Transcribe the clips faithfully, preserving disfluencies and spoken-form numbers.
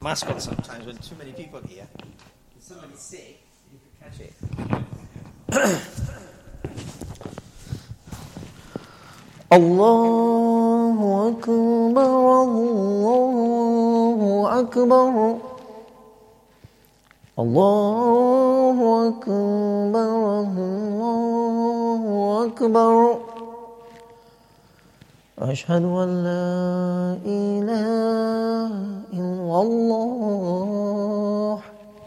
mask on sometimes when too many people here. If somebody's sick, you can catch it. Allahu Akbar, Allahu Akbar, Allahu Akbar, Allahu Akbar. أشهد أن لا إله إلا الله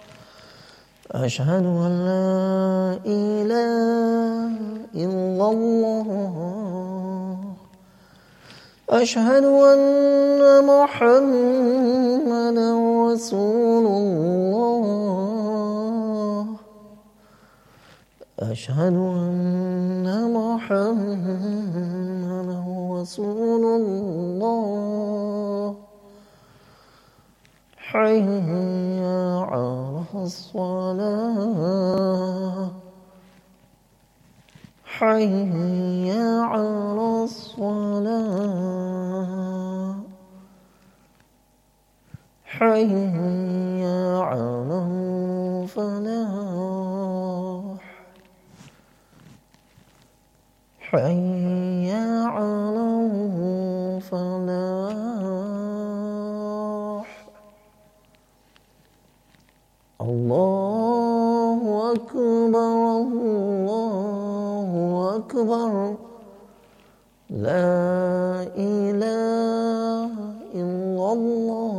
أشهد أن لا إله إلا الله أشهد أن محمدا رسول الله أشهد أن محمدا رسول الله حي على الصلاة حي على الصلاة حي على الفلاح حي على الفلاح الله أكبر الله أكبر لا إله إلا الله.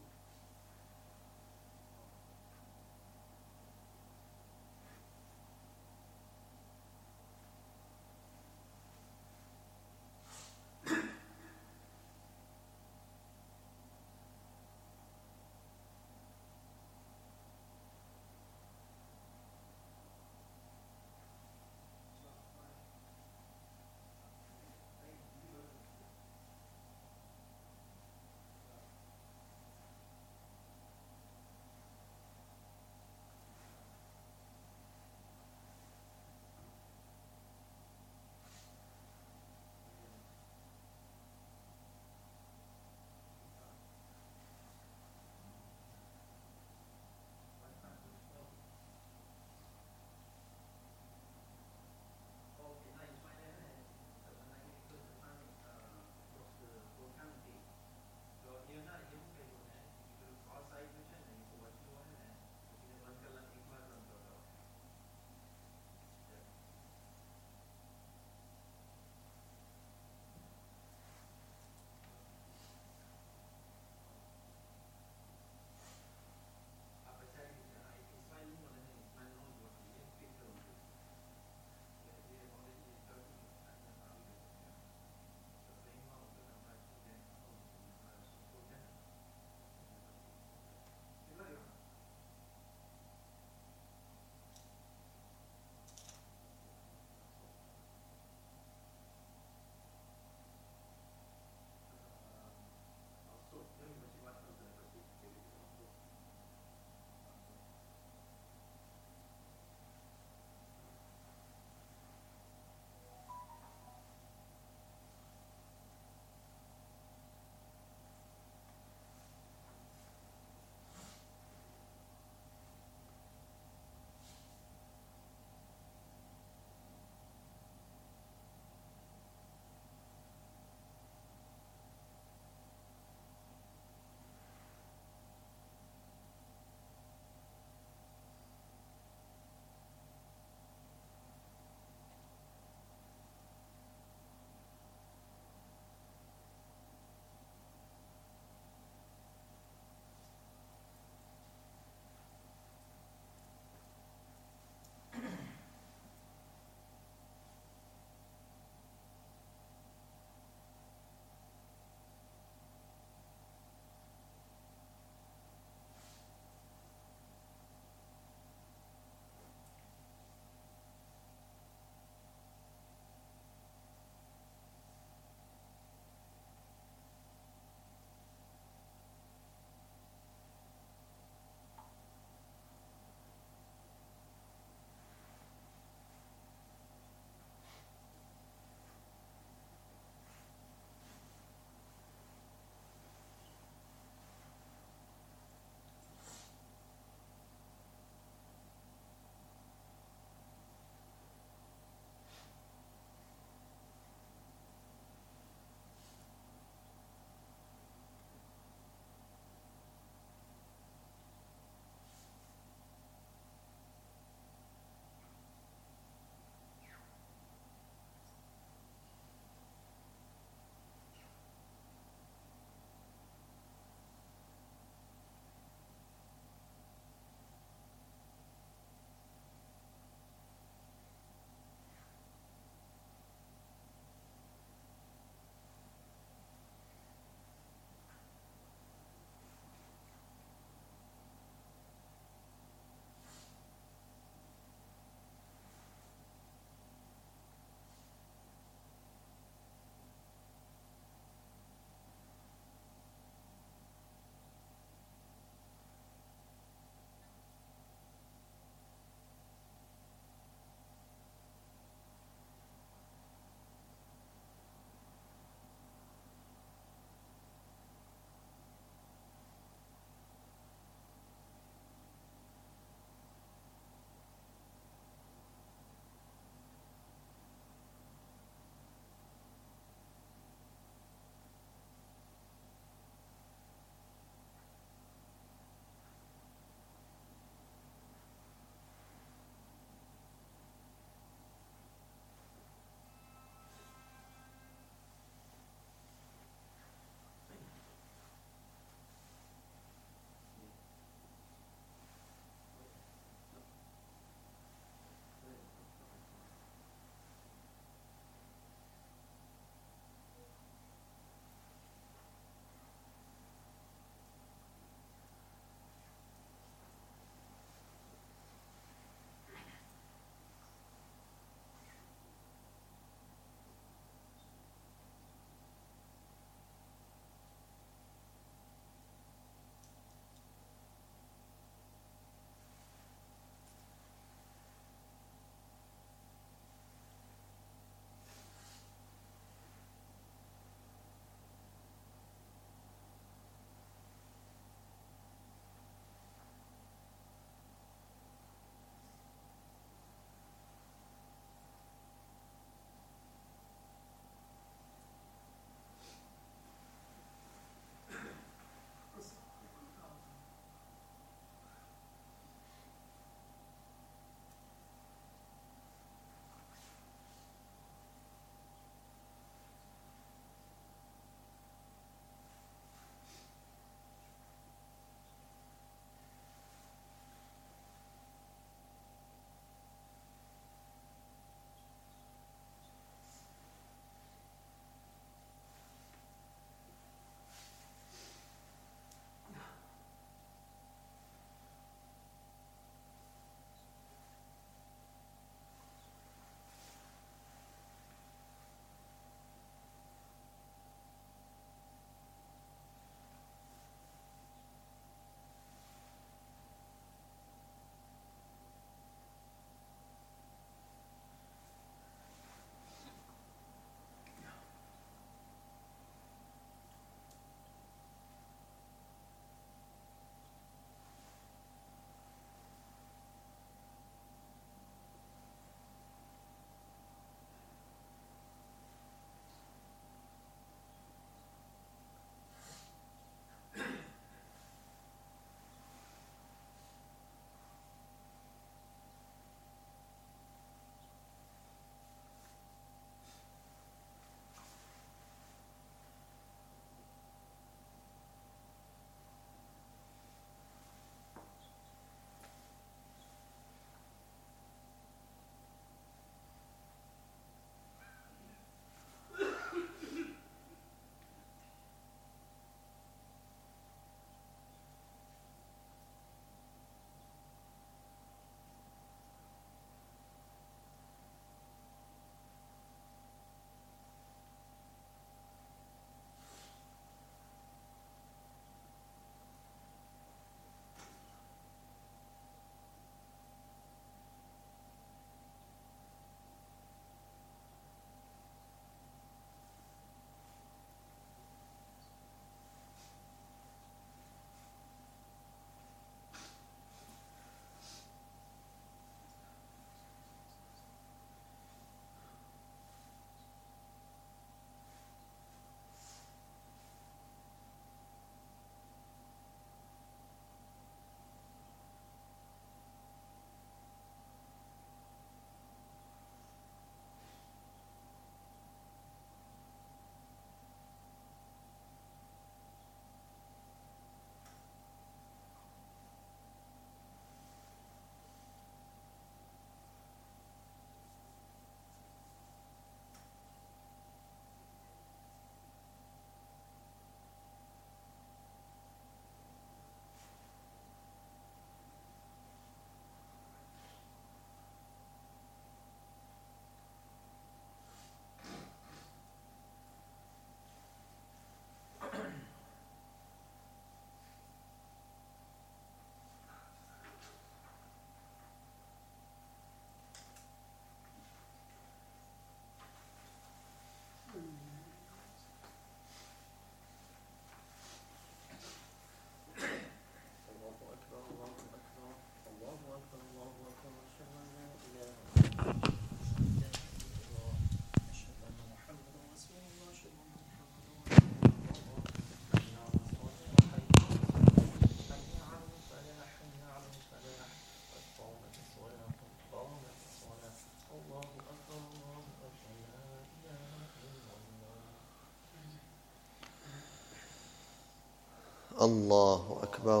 الله أكبر.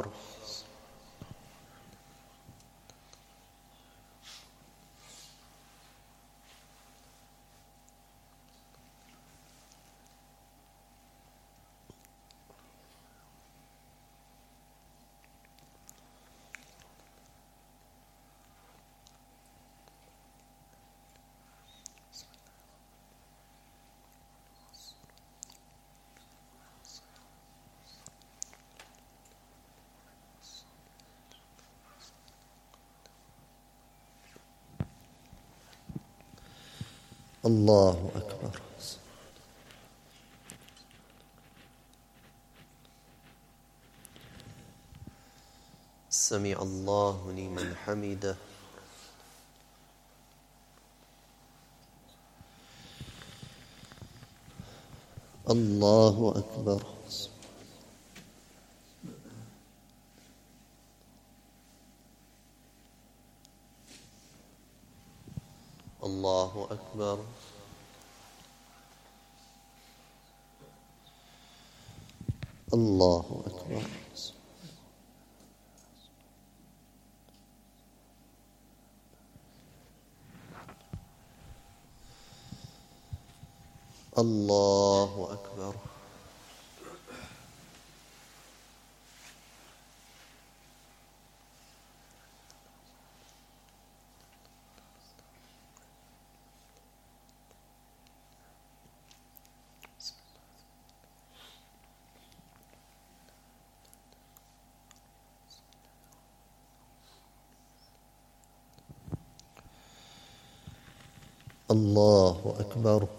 الله أكبر. سمع الله لمن حمده. الله أكبر. الله أكبر. الله أكبر. الله أكبر. الله أكبر.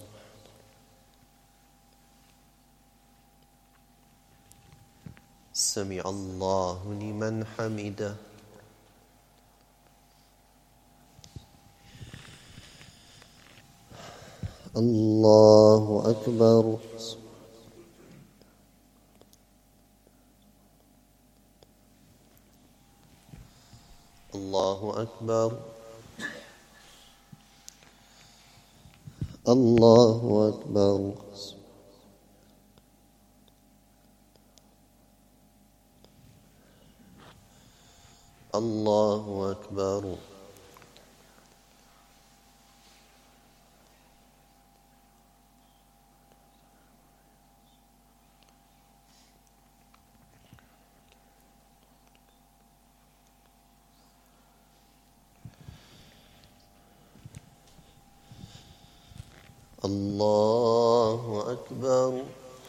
سمع الله لمن حمده. الله أكبر. الله أكبر. الله أكبر. الله أكبر. الله أكبر.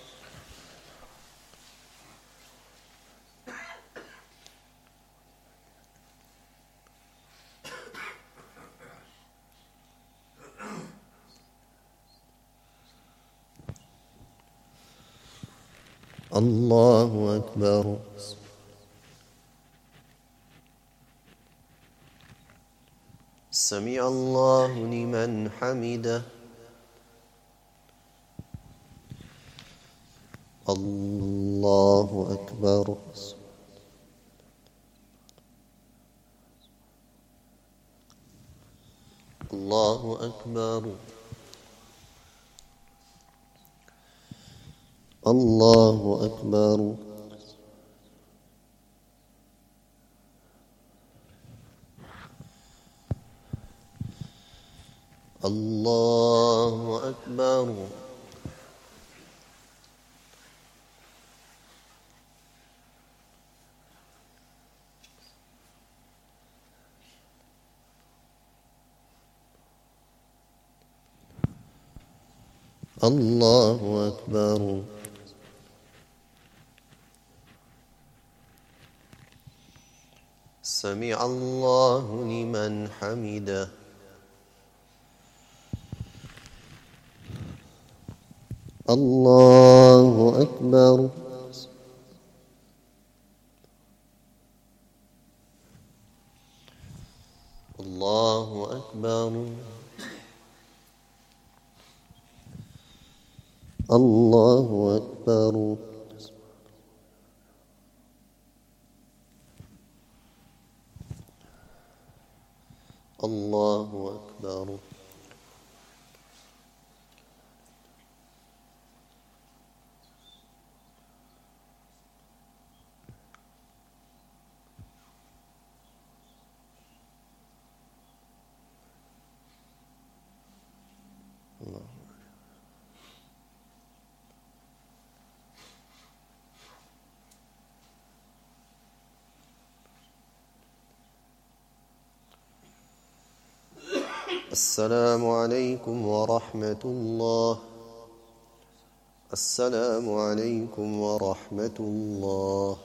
الله أكبر. سمع الله لمن حمده. الله أكبر. الله أكبر. الله أكبر. الله أكبر. الله أكبر. سمع الله لمن حمده. الله أكبر. الله أكبر. الله أكبر. الله أكبر. السلام عليكم ورحمة الله. السلام عليكم ورحمة الله.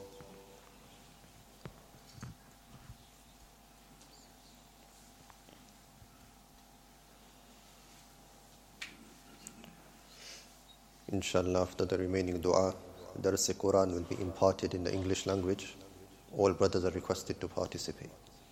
Inshallah, after the remaining dua, Dars Quran will be imparted in the English language. All brothers are requested to participate.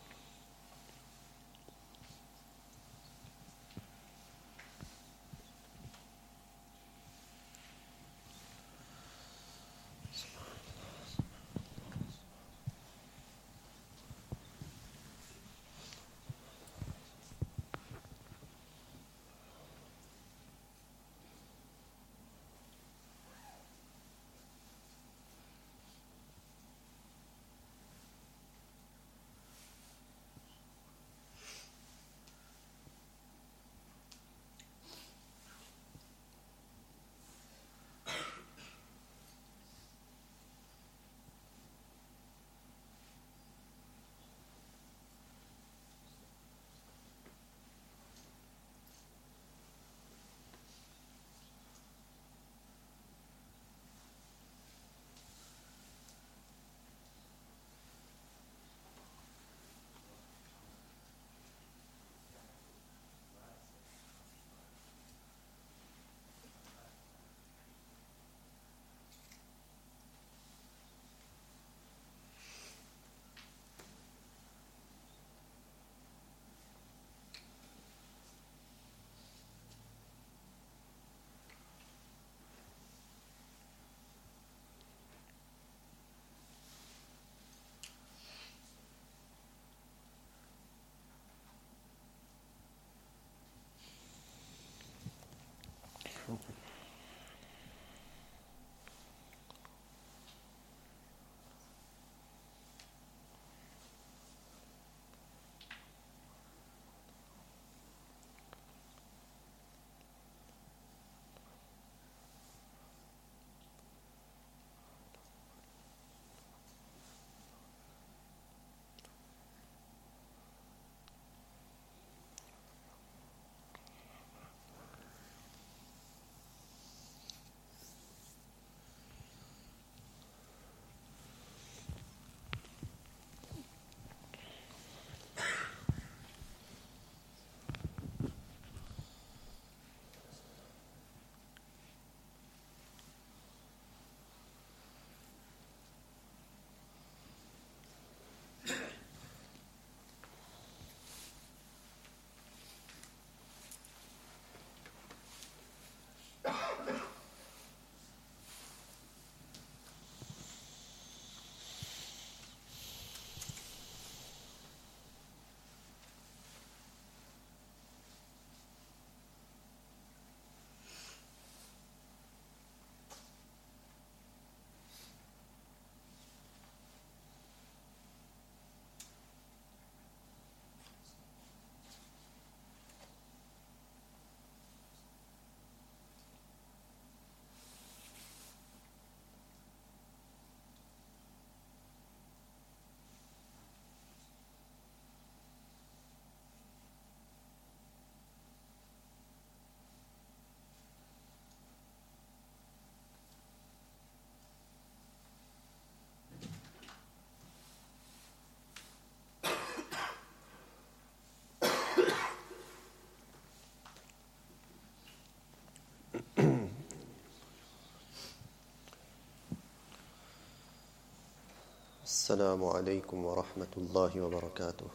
السلام عليكم ورحمة الله وبركاته.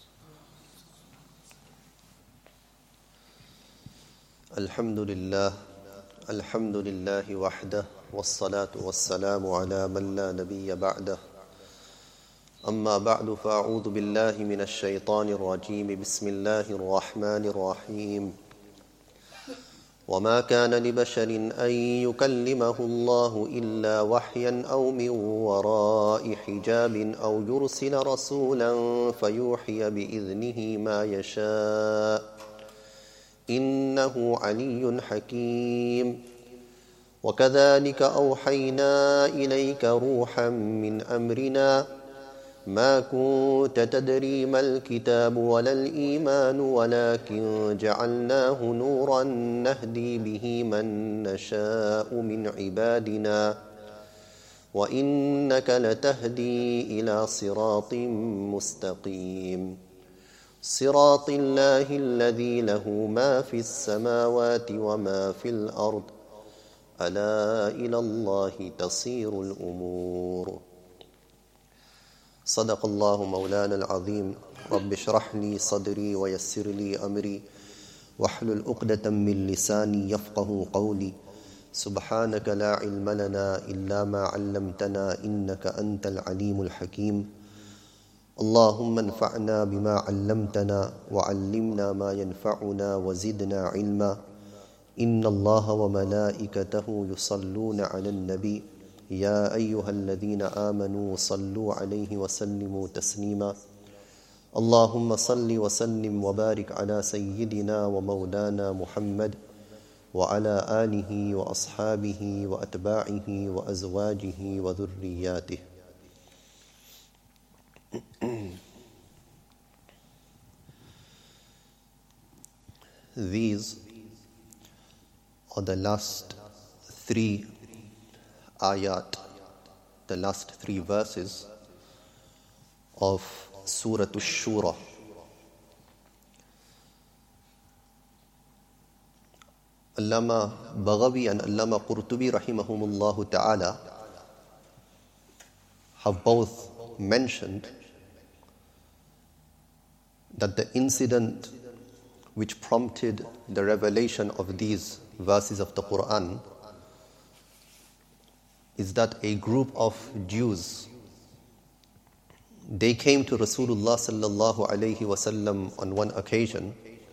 الحمد لله الحمد لله وحده والصلاة والسلام على من لا نبي بعده. أما بعد فأعوذ بالله من الشيطان الرجيم. بسم الله الرحمن الرحيم. وما كان لبشر أن يكلمه الله إلا وحيا أو من وراء حجاب أو يرسل رسولا فيوحي بإذنه ما يشاء إنه علي حكيم. وكذلك أوحينا إليك روحا من أمرنا ما كنت تدري ما الكتاب ولا الإيمان ولكن جعلناه نورا نهدي به من نشاء من عبادنا وإنك لتهدي إلى صراط مستقيم صراط الله الذي له ما في السماوات وما في الأرض ألا إلى الله تصير الأمور صدق الله مولانا العظيم رب اشرح لي صدري ويسر لي أمري واحلل عقدة من لساني يفقه قولي سبحانك لا علم لنا إلا ما علمتنا إنك أنت العليم الحكيم اللهم انفعنا بما علمتنا وعلمنا ما ينفعنا وزدنا علما إن الله وملائكته يصلون على النبي يا أيها الذين آمنوا صلوا عليه وسلموا تسليما اللهم صل وسلم وبارك على سيدنا ومولانا محمد وعلى آله وأصحابه وأتباعه وأزواجه وذرياته. These are the last three ayat, the last three verses of Surah Ash-Shura. Allama Baghawi and Allama Qurtubi rahimahumullah ta'ala have both mentioned that the incident which prompted the revelation of these verses of the Quran is that a group of Jews, they came to Rasulullah sallallahu alayhi wasallam on one occasion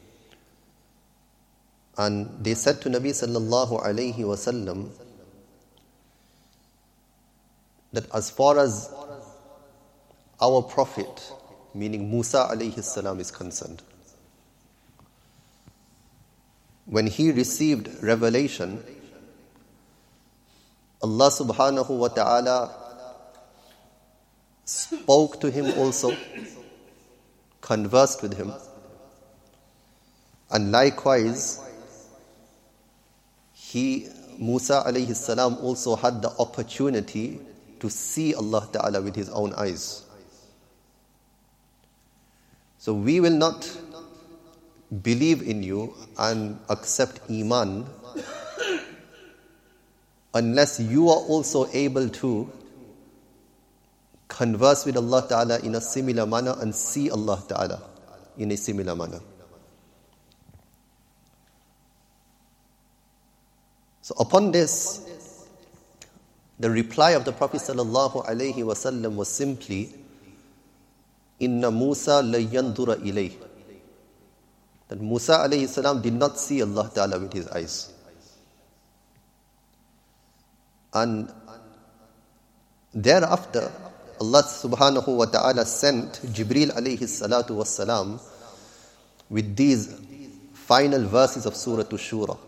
and they said to Nabi sallallahu alayhi wasallam that as far as our prophet, meaning Musa alayhi salam, is concerned, when he received revelation, Allah subhanahu wa ta'ala spoke to him also, conversed with him, and likewise he, Musa alayhi salam, also had the opportunity to see Allah ta'ala with his own eyes. So we will not believe in you and accept Iman unless you are also able to converse with Allah Ta'ala in a similar manner and see Allah Ta'ala in a similar manner. So upon this, the reply of the Prophet Sallallahu Alaihi Wasallam was simply, Inna Musa la yandura ilayh. That Musa alayhi salam did not see Allah Ta'ala with his eyes. And thereafter, Allah subhanahu wa ta'ala sent Jibreel alayhi salatu was salam with these final verses of Surah Ash-Shura,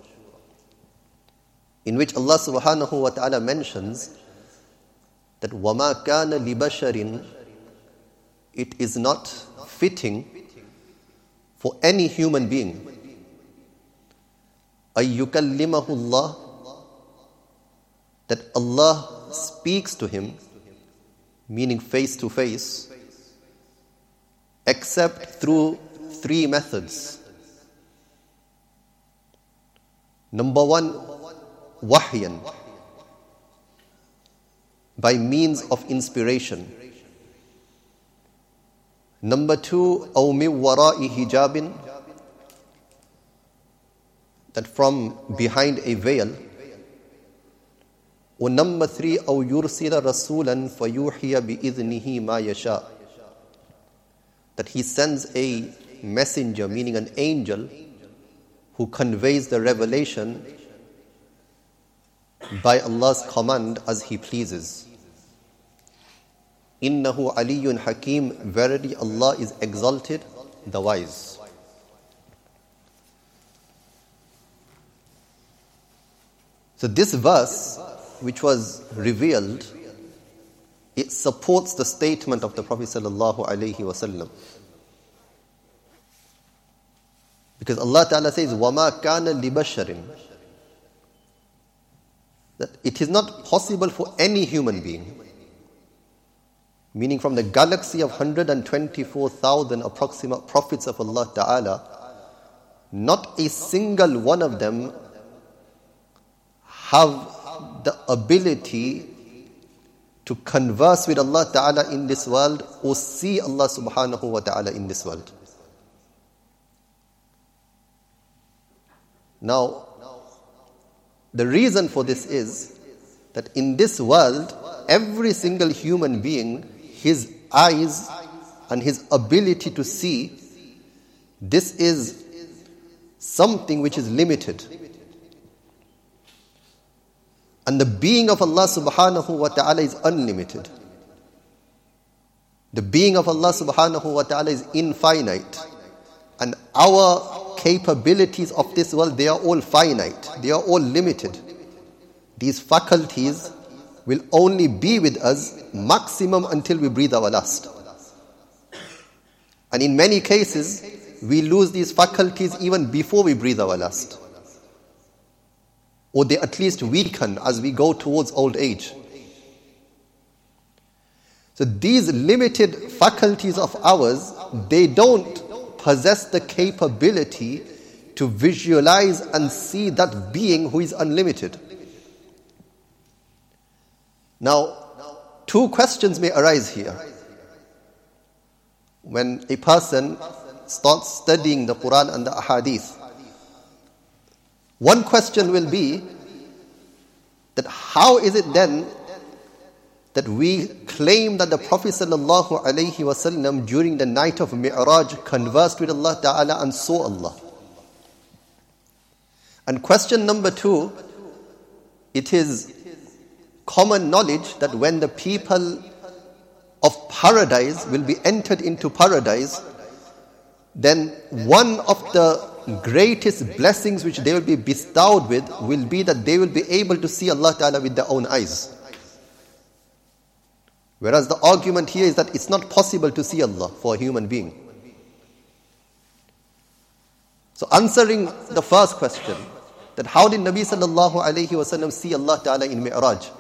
in which Allah subhanahu wa ta'ala mentions that وَمَا كَانَ لِبَشَرٍ, it is not fitting for any human being أَن يُكَلِّمَهُ اللَّهُ, that Allah speaks to him, meaning face to face, except through three methods. Number one, wahyan, by means of inspiration. Number two, أَوْ مِنْ وَرَاءِ hijabin, that from behind a veil. Or number three, أَوْ يُرْسِلَ رَسُولًا فَيُوحِيَ بِإِذْنِهِ مَا يَشَاءُ, that he sends a messenger, meaning an angel, who conveys the revelation by Allah's command as He pleases. Innahu aliyyun hakim, verily Allah is exalted, the wise. So this verse, which was revealed it supports the statement of the Prophet sallallahu alaihi wasallam. Because Allah Ta'ala says, وَمَا كَانَ لِبَشَرٍ, that it is not possible for any human being, meaning from the galaxy of one hundred twenty-four thousand approximate prophets of Allah Ta'ala, not a single one of them have the ability to converse with Allah Ta'ala in this world or see Allah Subhanahu wa Ta'ala in this world. Now, the reason for this is that in this world, every single human being, his eyes and his ability to see, this is something which is limited. And the being of Allah subhanahu wa ta'ala is unlimited. The being of Allah subhanahu wa ta'ala is infinite. And our capabilities of this world, they are all finite. They are all limited. These faculties will only be with us maximum until we breathe our last. And in many cases, we lose these faculties even before we breathe our last. Or they at least weaken as we go towards old age. So these limited faculties of ours, they don't possess the capability to visualize and see that being who is unlimited. Now, two questions may arise here. When a person starts studying the Quran and the Ahadith, one question will be that how is it then that we claim that the Prophet sallallahu alaihi wasallam during the night of Mi'raj conversed with Allah Ta'ala and saw Allah? And question number two, it is common knowledge that when the people of paradise will be entered into paradise, then one of the greatest blessings which they will be bestowed with will be that they will be able to see Allah Ta'ala with their own eyes. Whereas the argument here is that it's not possible to see Allah for a human being. So answering the first question, that how did Nabi sallallahu alayhi wa sallam see Allah Ta'ala in Mi'raj?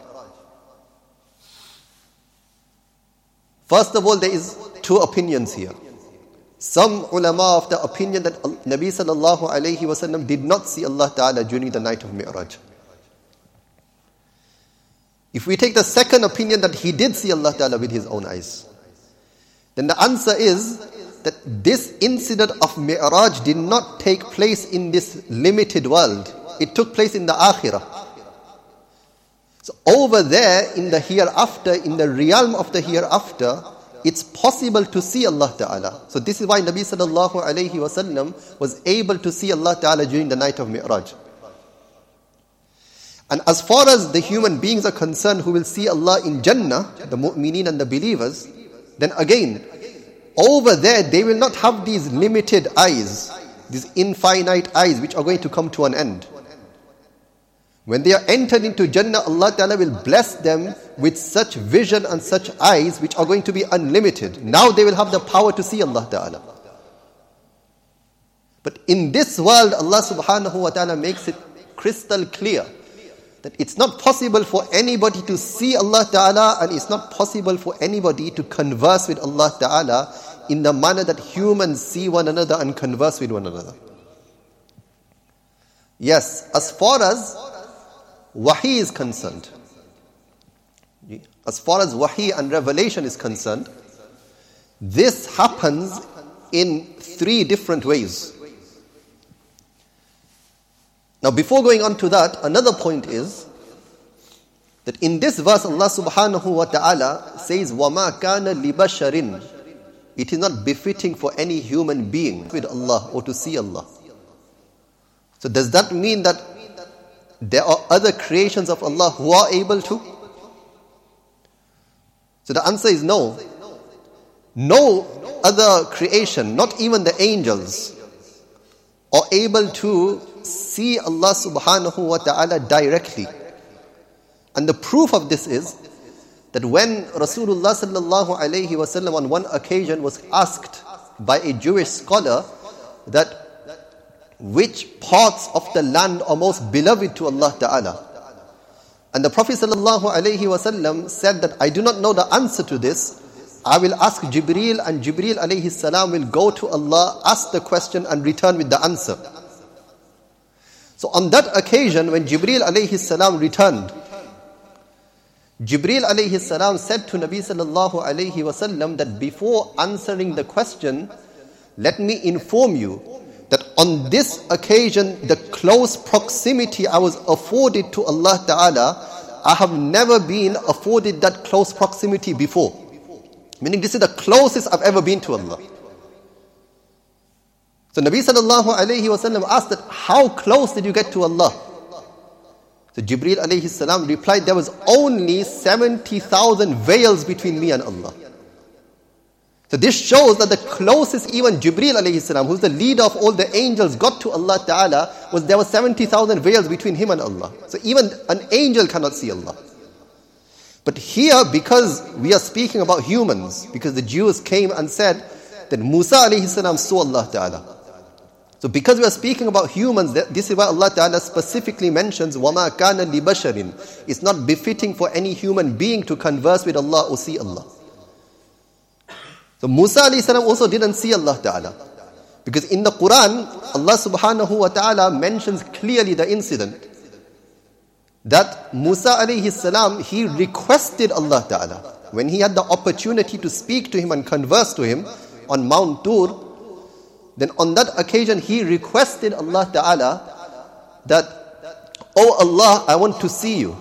First of all, there is two opinions here. Some ulama of the opinion that Nabi sallallahu alayhi wa sallam did not see Allah Ta'ala during the night of Mi'raj. If we take the second opinion that he did see Allah Ta'ala with his own eyes, then the answer is that this incident of Mi'raj did not take place in this limited world. It took place in the Akhirah. So over there in the hereafter, in the realm of the hereafter, it's possible to see Allah Ta'ala. So this is why Nabi sallallahu alayhi wa sallam was able to see Allah Ta'ala during the night of Mi'raj. And as far as the human beings are concerned who will see Allah in Jannah, the mu'mineen and the believers, then again, over there they will not have these limited eyes, these infinite eyes which are going to come to an end. When they are entered into Jannah, Allah Ta'ala will bless them with such vision and such eyes which are going to be unlimited. Now they will have the power to see Allah Ta'ala. But in this world, Allah Subhanahu wa Ta'ala makes it crystal clear that it's not possible for anybody to see Allah Ta'ala, and it's not possible for anybody to converse with Allah Ta'ala in the manner that humans see one another and converse with one another. Yes, as far as Wahi is concerned, as far as Wahi and revelation is concerned, this happens in three different ways. Now before going on to that, another point is that in this verse Allah subhanahu wa ta'ala says, وَمَا كَانَ لِبَشَرٍ, it is not befitting for any human being with Allah or to see Allah. So does that mean that there are other creations of Allah who are able to? So the answer is no. No other creation, not even the angels, are able to see Allah subhanahu wa ta'ala directly. And the proof of this is that when Rasulullah sallallahu alayhi wasallam on one occasion was asked by a Jewish scholar that which parts of the land are most beloved to Allah Ta'ala. And the Prophet sallallahu alayhi wasallam said that I do not know the answer to this. I will ask Jibreel, and Jibreel alayhi salam will go to Allah, ask the question and return with the answer. So on that occasion when Jibreel alayhi salam returned, Jibreel alayhi salam said to Nabi sallallahu alayhi wasallam that before answering the question, let me inform you that on this occasion, the close proximity I was afforded to Allah Ta'ala, I have never been afforded that close proximity before. Meaning this is the closest I've ever been to Allah. So Nabi sallallahu alayhi wasallam asked that, how close did you get to Allah? So Jibreel alayhi salam replied, there was only seventy thousand veils between me and Allah. So this shows that the closest even Jibreel alayhi salam, who's the leader of all the angels, got to Allah Ta'ala, was there were seventy thousand veils between him and Allah. So even an angel cannot see Allah. But here, because we are speaking about humans, because the Jews came and said that Musa alayhi salam saw Allah Ta'ala. So because we are speaking about humans, this is why Allah Ta'ala specifically mentions وَمَا كَانَ لِبَشَرٍ. It's not befitting for any human being to converse with Allah or see Allah. So Musa alayhi salam also didn't see Allah Ta'ala. Because in the Quran, Allah subhanahu wa ta'ala mentions clearly the incident that Musa alayhi salam, he requested Allah Ta'ala. When he had the opportunity to speak to him and converse to him on Mount Tur, then on that occasion he requested Allah Ta'ala that, oh Allah, I want to see you.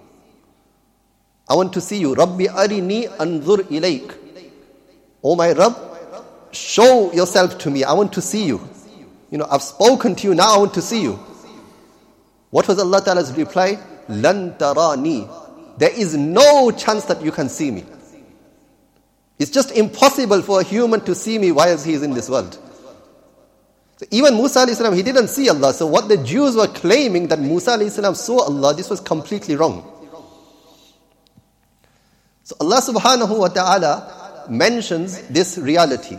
I want to see you. Rabbi arini anzur ilayk. Oh my Rabb, show yourself to me. I want to see you. You know, I've spoken to you, now I want to see you. What was Allah Ta'ala's reply? Lan tarani. There is no chance that you can see me. It's just impossible for a human to see me while he is in this world. So even Musa alayhi salam, he didn't see Allah. So what the Jews were claiming that Musa alayhi salam saw Allah, this was completely wrong. So Allah subhanahu wa ta'ala mentions this reality.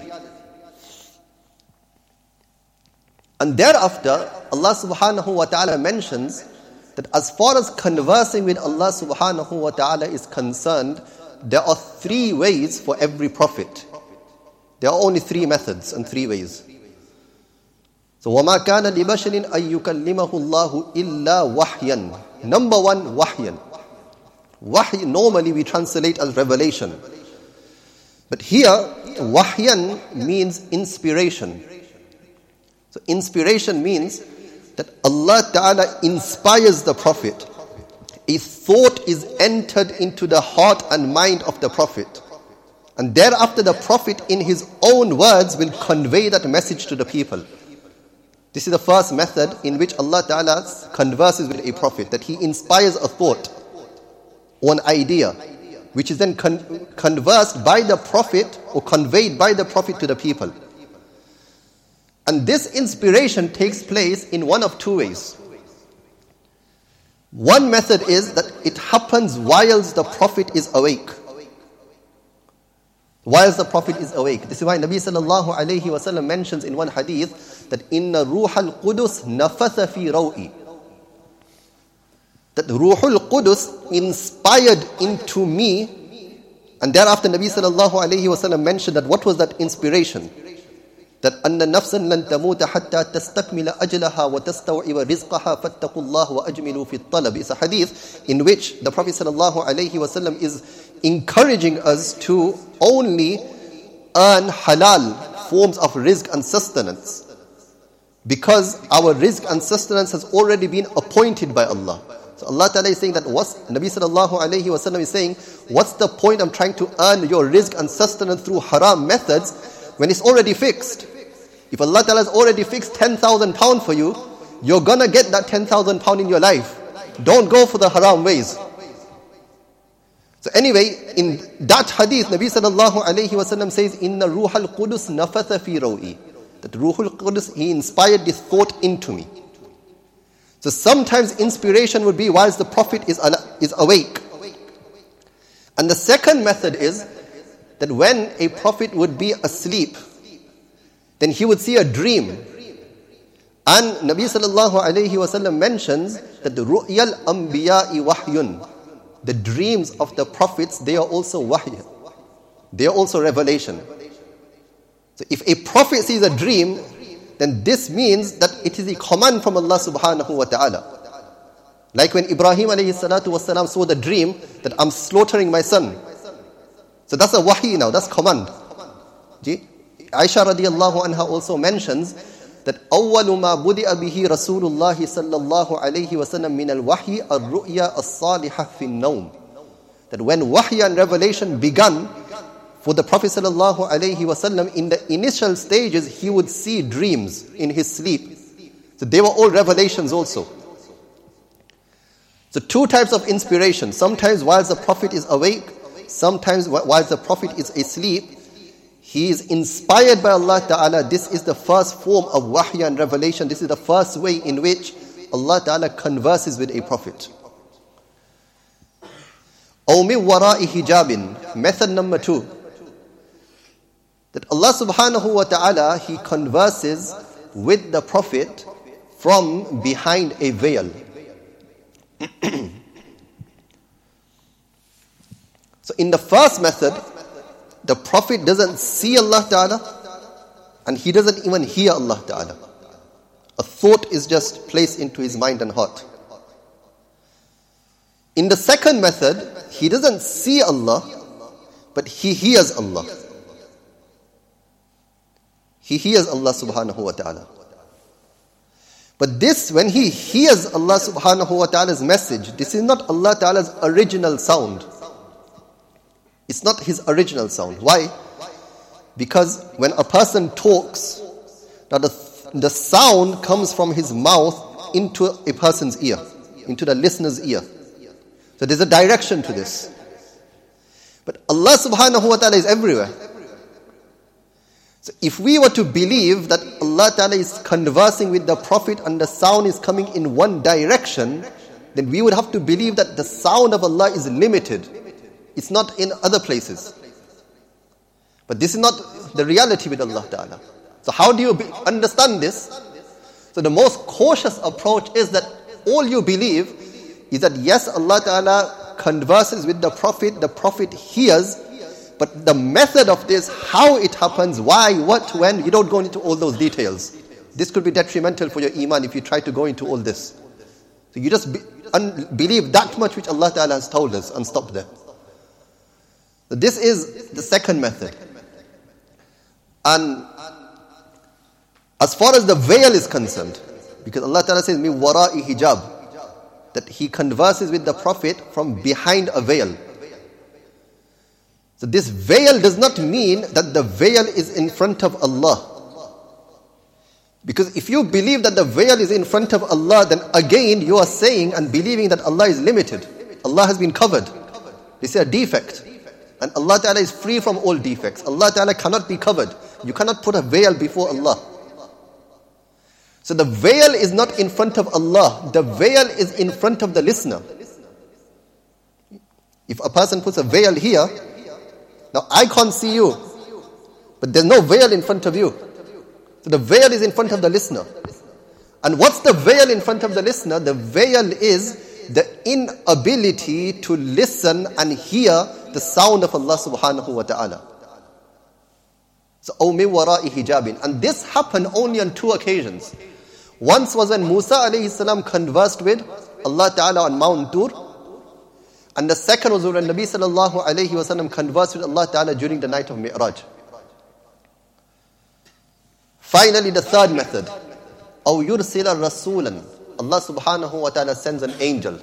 And thereafter, Allah subhanahu wa ta'ala mentions that as far as conversing with Allah subhanahu wa ta'ala is concerned, there are three ways for every prophet. There are only three methods and three ways. So, وَمَا كَانَ لِبَشَرٍ أَن يُكَلِّمَهُ اللَّهُ إِلَّا وَحْيًا. Number one, wahyan. Wahy normally we translate as revelation. But here, wahyan means inspiration. So inspiration means that Allah Ta'ala inspires the Prophet. A thought is entered into the heart and mind of the Prophet. And thereafter the Prophet in his own words will convey that message to the people. This is the first method in which Allah Ta'ala converses with a Prophet, that he inspires a thought or an idea, which is then con- conversed by the Prophet or conveyed by the Prophet to the people. And this inspiration takes place in one of two ways. One method is that it happens whilst the Prophet is awake. Whilst the Prophet is awake. This is why Nabi sallallahu alayhi wasallam mentions in one hadith that inna ruhal qudus nafatha fi rawi. That Ruhul Qudus inspired into me. And thereafter Nabi sallallahu alayhi wasallam mentioned that what was that inspiration? That anna nafsan lan tamuta hatta tastakmila ajlaha wa tastaw'iba rizqaha fattaqullah wa ajmilu fi at-talab. It's a hadith in which the Prophet sallallahu alayhi wasallam is encouraging us to only earn halal forms of rizq and sustenance, because our rizq and sustenance has already been appointed by Allah. So Allah Ta'ala is saying that what's, Nabi sallallahu alayhi wa sallam is saying, what's the point of trying to earn your rizq and sustenance through haram methods when it's already fixed? If Allah Ta'ala has already fixed ten thousand pounds for you, you're gonna get that ten thousand pounds in your life. Don't go for the haram ways. So anyway, in that hadith, Nabi sallallahu alayhi wa sallam says, Inna ruhal qudus nafatha fi rawi. That Ruhul Qudus, he inspired this thought into me. So sometimes inspiration would be whilst the Prophet is, is awake. And the second method is that when a prophet would be asleep, then he would see a dream. And Nabi sallallahu alayhi wasallam mentions that the ru'yal anbiya'i wahyun, the dreams of the prophets, they are also wahy. They are also revelation. So if a prophet sees a dream, then this means that it is a command from Allah subhanahu wa ta'ala. Like when Ibrahim alayhi salatu wasalam saw the dream that I'm slaughtering my son. So that's a wahi now, that's command. Aisha radiallahu anha also mentions that أول ما بدأ به رسول الله صلى الله عليه وسلم من الوحي الرؤيا الصالحة في النوم. That when wahy and revelation began for the Prophet sallallahu alaihi wasallam, in the initial stages he would see dreams in his sleep. So they were all revelations also. So two types of inspiration. Sometimes while the Prophet is awake, sometimes while the Prophet is asleep, he is inspired by Allah Ta'ala. This is the first form of wahy and revelation. This is the first way in which Allah Ta'ala converses with a Prophet. أو من وراء حجاب. Method number two. That Allah Subhanahu wa Ta'ala, He converses with the Prophet from behind a veil. So in the first method, the Prophet doesn't see Allah Ta'ala and he doesn't even hear Allah Ta'ala. A thought is just placed into his mind and heart. In the second method, he doesn't see Allah, but he hears Allah. He hears Allah Subhanahu wa Ta'ala. But this, when he hears Allah Subhanahu wa Ta'ala's message, this is not Allah Ta'ala's original sound. It's not his original sound. Why? Because when a person talks, now the, the sound comes from his mouth into a person's ear, into the listener's ear. So there's a direction to this. But Allah Subhanahu wa Ta'ala is everywhere. So if we were to believe that Allah Ta'ala is conversing with the Prophet and the sound is coming in one direction, then we would have to believe that the sound of Allah is limited. It's not in other places. But this is not the reality with Allah Ta'ala. So how do you be, understand this? So the most cautious approach is that all you believe is that yes, Allah Ta'ala converses with the Prophet, the Prophet hears, but the method of this, how it happens, why, what, when, you don't go into all those details. This could be detrimental for your iman if you try to go into all this. So you just be, un, believe that much which Allah Ta'ala has told us and stop there. So this is the second method. And as far as the veil is concerned, because Allah Ta'ala says, "Min wara'i hijab," that He converses with the Prophet from behind a veil. So this veil does not mean that the veil is in front of Allah. Because if you believe that the veil is in front of Allah, then again you are saying and believing that Allah is limited. Allah has been covered. This is a defect. And Allah Ta'ala is free from all defects. Allah Ta'ala cannot be covered. You cannot put a veil before Allah. So the veil is not in front of Allah. The veil is in front of the listener. If a person puts a veil here, now I can't see you, but there's no veil in front of you. So the veil is in front of the listener. And what's the veil in front of the listener? The veil is the inability to listen and hear the sound of Allah Subhanahu wa Ta'ala. So, أَوْ مِنْ وَرَاءِ حِجَابٍ. And this happened only on two occasions. Once was when Musa alayhi salam conversed with Allah Ta'ala on Mount Tur. And the second was when Nabi sallallahu alayhi wa sallam conversed with Allah Ta'ala during the night of Mi'raj. Finally, the third method. أَوْ يُرْسِلَ رَسُولًا. Allah Subhanahu wa Ta'ala sends an angel.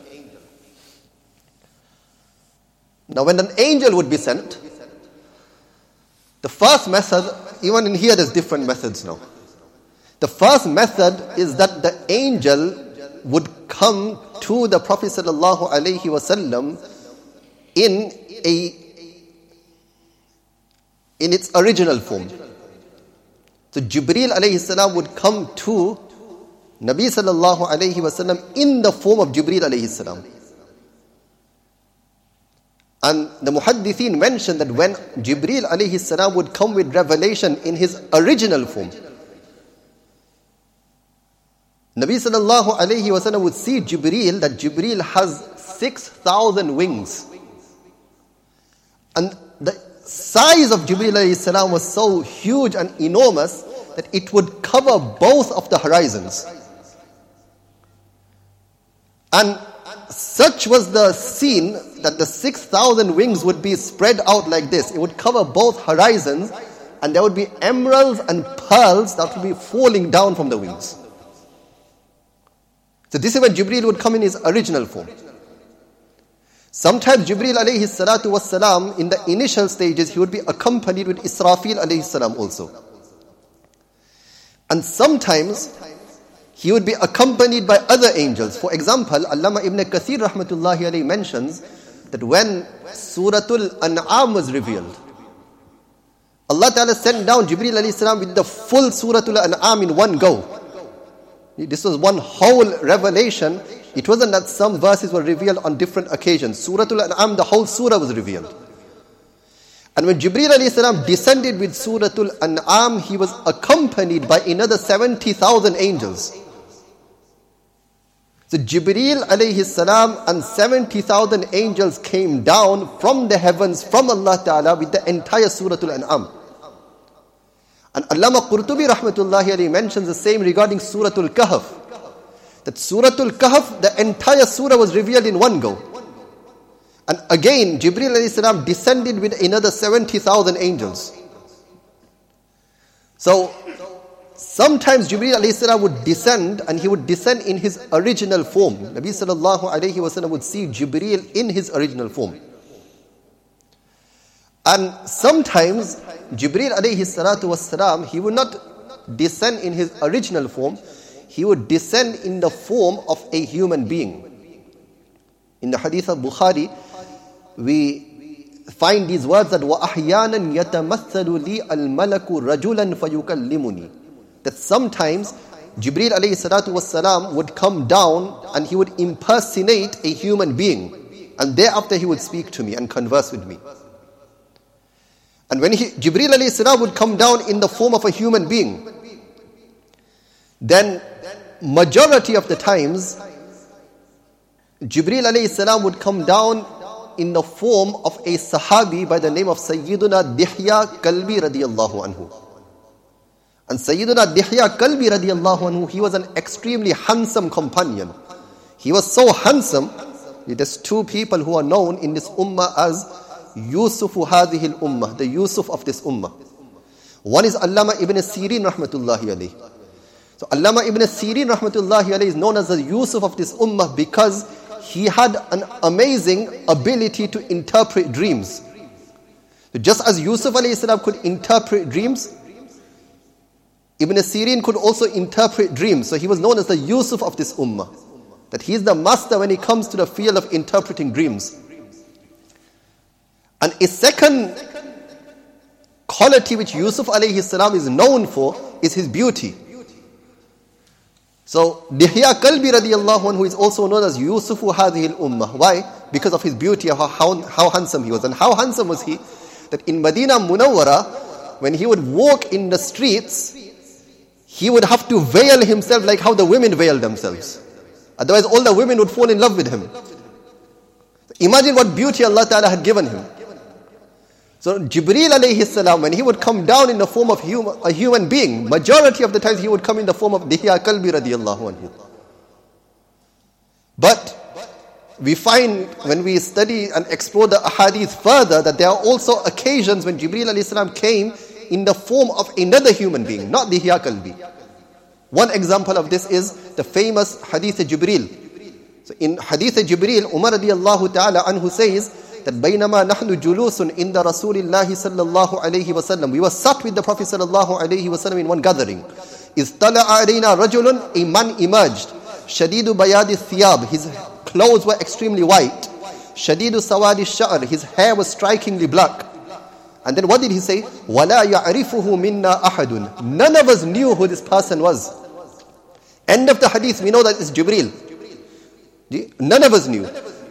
Now when an angel would be sent, the first method, even in here there's different methods now. The first method is that the angel would come to the Prophet sallallahu alaihi wasallam in a in its original form. So Jibreel alayhi salam would come to Nabi sallallahu alayhi wasallam in the form of Jibreel alayhi salam. And the Muhaddithin mentioned that when Jibreel alayhi salam would come with revelation in his original form, Nabi sallallahu alayhi wa sallam would see Jibreel, that Jibreel has six thousand wings. And the size of Jibreel alayhi salam was so huge and enormous that it would cover both of the horizons. And such was the scene that the six thousand wings would be spread out like this. It would cover both horizons, and there would be emeralds and pearls that would be falling down from the wings. So this is when Jibreel would come in his original form. Sometimes Jibreel alayhi salatu wassalam, in the initial stages, he would be accompanied with Israfil alayhi salam also. And sometimes he would be accompanied by other angels. For example, Allama Ibn Kathir rahmatullahi alayhi mentions that when Suratul An'am was revealed, Allah Ta'ala sent down Jibreel alayhi salam with the full Suratul An'am in one go. This was one whole revelation. It wasn't that some verses were revealed on different occasions. Suratul An'am, the whole surah was revealed. And when Jibreel alayhi salam descended with Suratul An'am, he was accompanied by another seventy thousand angels. So Jibreel alayhi salam and seventy thousand angels came down from the heavens, from Allah Ta'ala, with the entire Suratul An'am. And Allama Qurtubi rahmatullahi alayhi mentions the same regarding Suratul Kahf. That Suratul Kahf, the entire surah was revealed in one go. And again, Jibreel alayhi salam descended with another seventy thousand angels. So, sometimes Jibreel alayhi salam would descend, and he would descend in his original form. Nabi sallallahu alayhi wa sallam would see Jibreel in his original form. And sometimes Jibreel alayhi salatu wassalam, he would not descend in his original form. He would descend in the form of a human being. In the hadith of Bukhari, we find these words that وَأَحْيَانًا يَتَمَثَّلُ لِي الْمَلَكُ رَجُلًا فَيُكَلِّمُنِي. That sometimes Jibreel alayhi salatu wassalam would come down and he would impersonate a human being. And thereafter he would speak to me and converse with me. And when he, Jibreel alayhi salam would come down in the form of a human being, then majority of the times, Jibreel alayhi salam would come down in the form of a Sahabi by the name of Sayyiduna Dihya Kalbi radiyallahu anhu. And Sayyiduna Dihya Kalbi radiyallahu anhu, he was an extremely handsome companion. He was so handsome, there's two people who are known in this ummah as Yusufu hadhihi al-ummah, the Yusuf of this ummah. One is Allama Ibn Sirin rahmatullahi alayhi. So Allama Ibn Sirin rahmatullahi alayhi is known as the Yusuf of this ummah because he had an amazing ability to interpret dreams. So just as Yusuf alayhi salam could interpret dreams, Ibn Sirin could also interpret dreams. So he was known as the Yusuf of this ummah. That he is the master when it comes to the field of interpreting dreams. And a second quality which Yusuf alayhi salam is known for is his beauty. So Dihya Kalbi radiyallahu anhu is also known as Yusufu hadhihi al-ummah. Why? Because of his beauty, how, how, how handsome he was. And how handsome was he? That in Medina Munawwara, when he would walk in the streets, he would have to veil himself like how the women veil themselves. Otherwise all the women would fall in love with him. Imagine what beauty Allah Ta'ala had given him. So Jibreel alayhi salam, when he would come down in the form of human, a human being, majority of the times he would come in the form of Dihya Kalbi radiyallahu anhu. But we find when we study and explore the ahadith further that there are also occasions when Jibreel alayhi salam came in the form of another human being, not Dihya Kalbi. One example of this is the famous hadith Jibreel. So in hadith Jibreel, Umar radiyallahu ta'ala anhu says that بينما نحن جلوس عند رسول الله صلى الله عليه وسلم, we were sat with the Prophet صلى الله عليه وسلم in one gathering. إذ طلع علينا رجل, a man emerged. شديد بياض الثياب, his clothes were extremely white. شديد سواد الشعر, his hair was strikingly black. And then what did he say? ولا يعرفه منا أحد, none of us knew who this person was. End of the hadith, we know that it's Jibreel. None of us knew.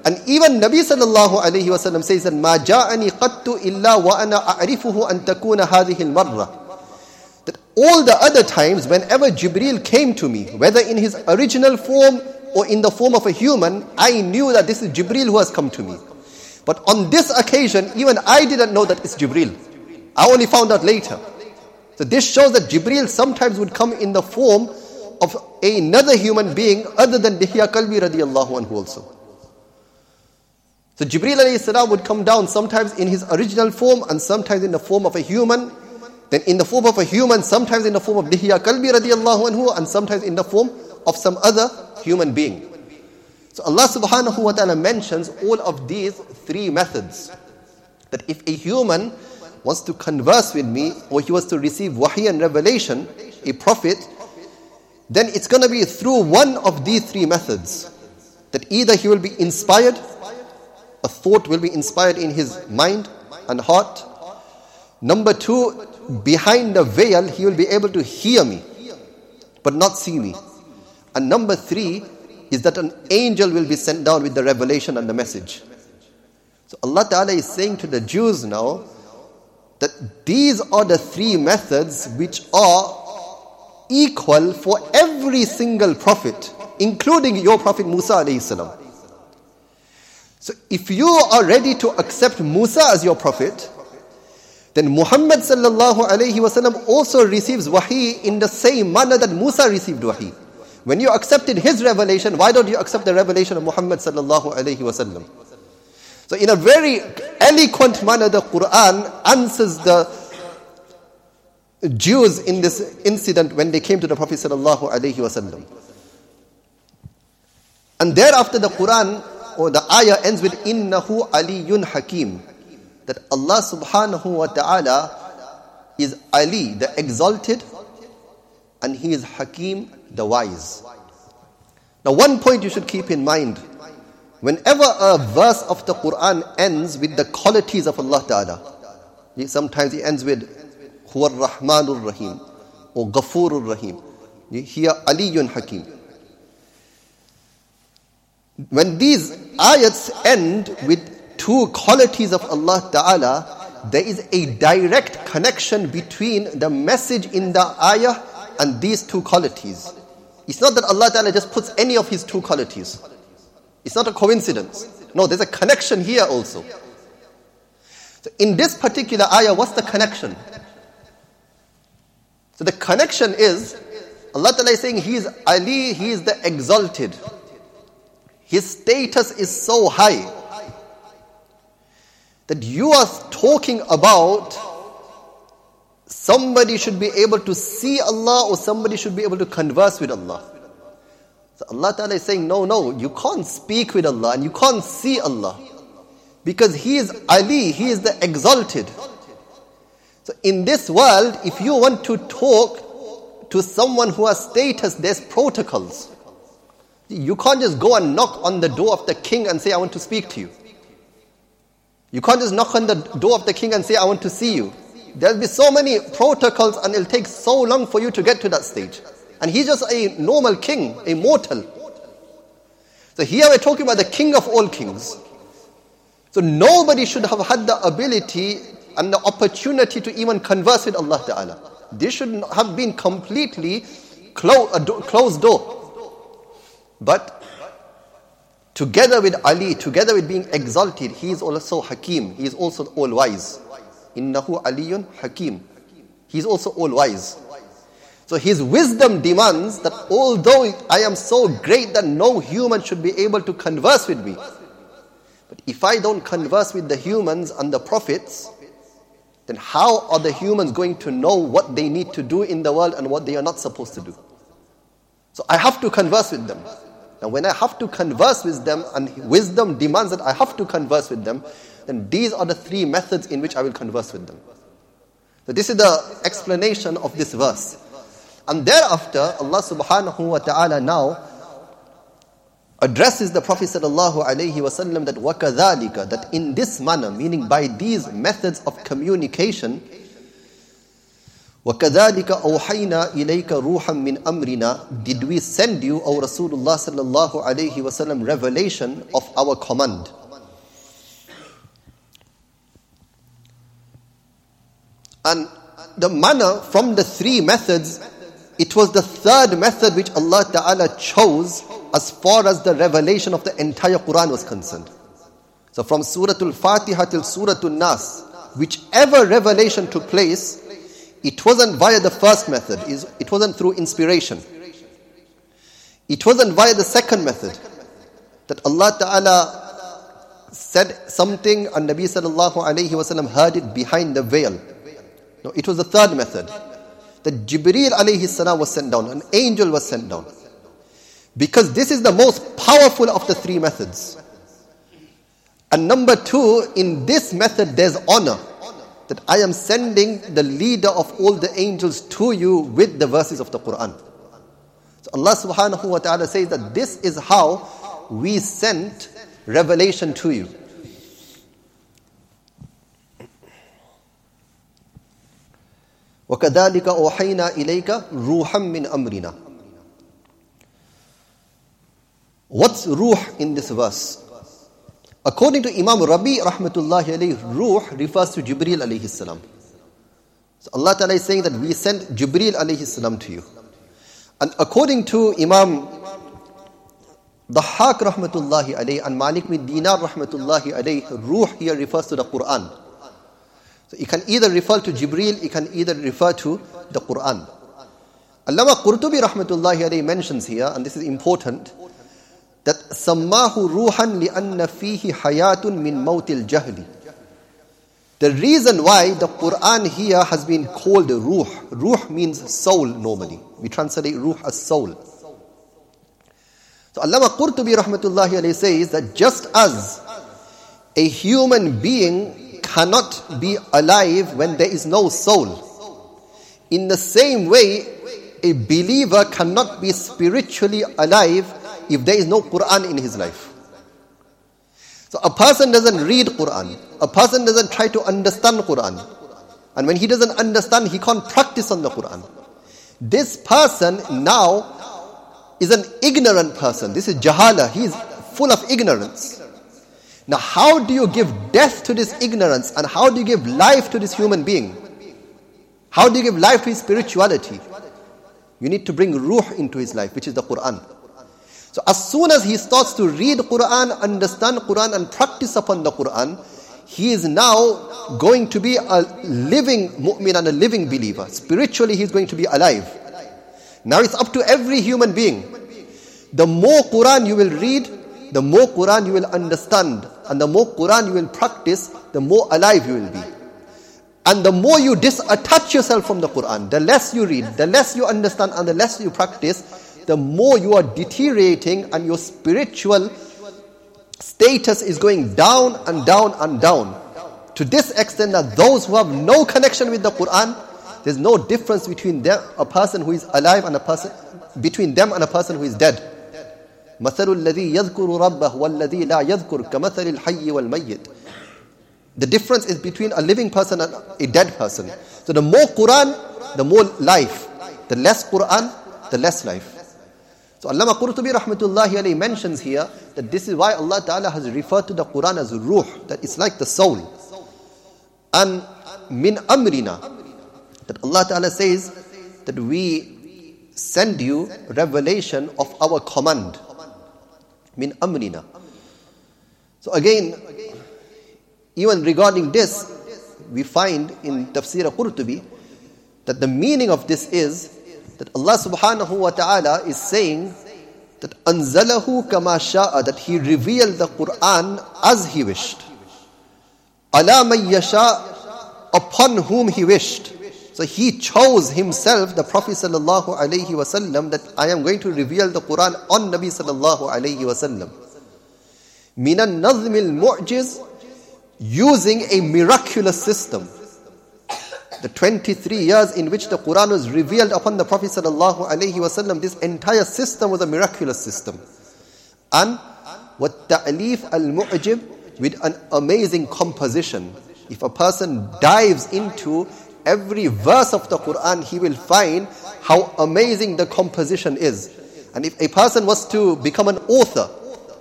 And even Nabi sallallahu alayhi wasallam says that مَا جَاءَنِي قَدْتُ إِلَّا وَأَنَا أَعْرِفُهُ أَن تَكُونَ هَذِهِ الْمَرَّةِ. That all the other times, whenever Jibreel came to me, whether in his original form or in the form of a human, I knew that this is Jibreel who has come to me. But on this occasion, even I didn't know that it's Jibreel. I only found out later. So this shows that Jibreel sometimes would come in the form of another human being other than Dihya Kalbi radiallahu anhu also. So Jibreel alayhi salam would come down sometimes in his original form and sometimes in the form of a human. Then in the form of a human, sometimes in the form of Dihya Kalbi radiallahu anhu, and sometimes in the form of some other human being. So Allah subhanahu wa ta'ala mentions all of these three methods. That if a human wants to converse with me, or he was to receive wahi and revelation, a prophet, then it's going to be through one of these three methods. That either he will be inspired, a thought will be inspired in his mind and heart. Number two, behind the veil, he will be able to hear me, but not see me. And number three is that an angel will be sent down with the revelation and the message. So Allah Ta'ala is saying to the Jews now that these are the three methods which are equal for every single prophet, including your Prophet Musa alayhi salam. So if you are ready to accept Musa as your prophet, then Muhammad sallallahu alayhi wasallam also receives wahi in the same manner that Musa received wahi. When you accepted his revelation, why don't you accept the revelation of Muhammad sallallahu alayhi wasallam? So in a very eloquent manner, the Quran answers the Jews in this incident when they came to the Prophet sallallahu alayhi wasallam. And thereafter the Quran or the ayah ends with Innahu Aliyun Hakim. That Allah subhanahu wa ta'ala is Ali, the exalted, and He is Hakim, the wise. Now one point you should keep in mind. Whenever a verse of the Quran ends with the qualities of Allah ta'ala, sometimes it ends with Huwa Rahmanur Rahim or Ghafurur Rahim. You hear Aliyun Hakim. When these ayats end with two qualities of Allah Ta'ala, there is a direct connection between the message in the ayah and these two qualities. It's not that Allah Ta'ala just puts any of His two qualities. It's not a coincidence. No, there's a connection here also. So in this particular ayah, what's the connection? So the connection is, Allah Ta'ala is saying He is Ali, He is the exalted. His status is so high that you are talking about somebody should be able to see Allah or somebody should be able to converse with Allah. So Allah Ta'ala is saying, no, no, you can't speak with Allah and you can't see Allah. Because He is Ali, He is the exalted. So in this world, if you want to talk to someone who has status, there's protocols. You can't just go and knock on the door of the king and say, I want to speak to you. You can't just knock on the door of the king and say, I want to see you. There'll be so many protocols and it'll take so long for you to get to that stage. And he's just a normal king, a mortal. So here we're talking about the king of all kings. So nobody should have had the ability and the opportunity to even converse with Allah Ta'ala. This should have been completely clo- a do- closed door. But together with Ali, together with being exalted, He is also Hakim. He is also all-wise. Innahu Aliyun Hakim. He is also all-wise. So His wisdom demands that although I am so great that no human should be able to converse with me, but if I don't converse with the humans and the prophets, then how are the humans going to know what they need to do in the world and what they are not supposed to do? So I have to converse with them. Now when I have to converse with them and wisdom demands that I have to converse with them, then these are the three methods in which I will converse with them. So this is the explanation of this verse. And thereafter, Allah subhanahu wa ta'ala now addresses the Prophet sallallahu alayhi wasallam that وَكَذَلِكَ, that in this manner, meaning by these methods of communication, وَكَذَلِكَ أَوْحَيْنَا إِلَيْكَ رُوحًا مِّنْ أَمْرِنَا. Did we send you, O Rasulullah sallallahu alayhi wasallam, revelation of our command. And the manner from the three methods, it was the third method which Allah Ta'ala chose as far as the revelation of the entire Quran was concerned. So from Surah Al-Fatiha till Surah Al-Nas, whichever revelation took place, it wasn't via the first method, it wasn't through inspiration. It wasn't via the second method, that Allah Ta'ala said something and Nabi Sallallahu Alaihi Wasallam heard it behind the veil. No, it was the third method. That Jibreel alayhi salam was sent down, an angel was sent down. Because this is the most powerful of the three methods. And number two, in this method there's honor. That I am sending the leader of all the angels to you with the verses of the Quran. So Allah subhanahu wa ta'ala says that this is how we sent revelation to you. وَكَذَلِكَ أَوْحَيْنَا إِلَيْكَ رُوحًا مِّنْ أَمْرِنَا. What's ruh in this verse? According to Imam Rabi rahmatullahi alayhi, ruh refers to Jibreel alayhi salam. So Allah Ta'ala is saying that we sent Jibreel alayhi salam to you. And according to Imam Dhahak rahmatullahi alayhi and Malik bin Dinar rahmatullahi alayhi, ruh here refers to the Quran. So it can either refer to Jibreel, it can either refer to the Quran. Allama Qurtubi rahmatullahi alayhi mentions here, and this is important, that sammahu ruhan li'anna fihi hayatun min mawtil jahli. The reason why the Quran here has been called ruh, ruh means soul normally. We translate ruh as soul. So Allama Qurtubi rahmatullahi alayhi says that just as a human being cannot be alive when there is no soul, in the same way, a believer cannot be spiritually alive if there is no Quran in his life. So a person doesn't read Quran, a person doesn't try to understand Quran, and when he doesn't understand, he can't practice on the Quran. This person now is an ignorant person. This is jahala. He is full of ignorance. Now, how do you give death to this ignorance, and how do you give life to this human being? How do you give life to his spirituality? You need to bring ruh into his life, which is the Quran. So as soon as he starts to read Quran, understand Quran and practice upon the Quran, he is now going to be a living mu'min and a living believer. Spiritually he is going to be alive. Now it's up to every human being. The more Quran you will read, the more Quran you will understand, and the more Quran you will practice, the more alive you will be. And the more you disattach yourself from the Quran, the less you read, the less you understand, and the less you practice, the more you are deteriorating, and your spiritual status is going down and down and down. To this extent that those who have no connection with the Quran, there's no difference between them, a person who is alive and a person, between them and a person who is dead. مَثَلُ الَّذِي يَذْكُرُ رَبَّهُ وَالَّذِي لَا يَذْكُرُ كَمَثَلِ الْحَيِّ وَالْمَيِّتِ. The difference is between a living person and a dead person. So the more Quran, the more life. The less Quran, the less life. So Allama Qurtubi rahmatullahi alayhi mentions here that this is why Allah Ta'ala has referred to the Quran as ruh, that it's like the soul. And min amrina, that Allah Ta'ala says that we send you revelation of our command. Min amrina. So again, even regarding this, we find in Tafsir Qurtubi that the meaning of this is that Allah subhanahu wa ta'ala is saying that anzalahu kama sha'a, that He revealed the Quran as He wished. Ala man yasha, upon whom He wished. So He chose Himself, the Prophet sallallahu alaihi wasallam, that I am going to reveal the Quran on Nabi sallallahu alaihi wasallam. Minan nazmil mu'jiz, using a miraculous system. The twenty-three years in which the Quran was revealed upon the Prophet sallallahu alaihi wasallam, this entire system was a miraculous system. And what ta'lif al-mu'jib, with an amazing composition. If a person dives into every verse of the Quran, he will find how amazing the composition is. And if a person was to become an author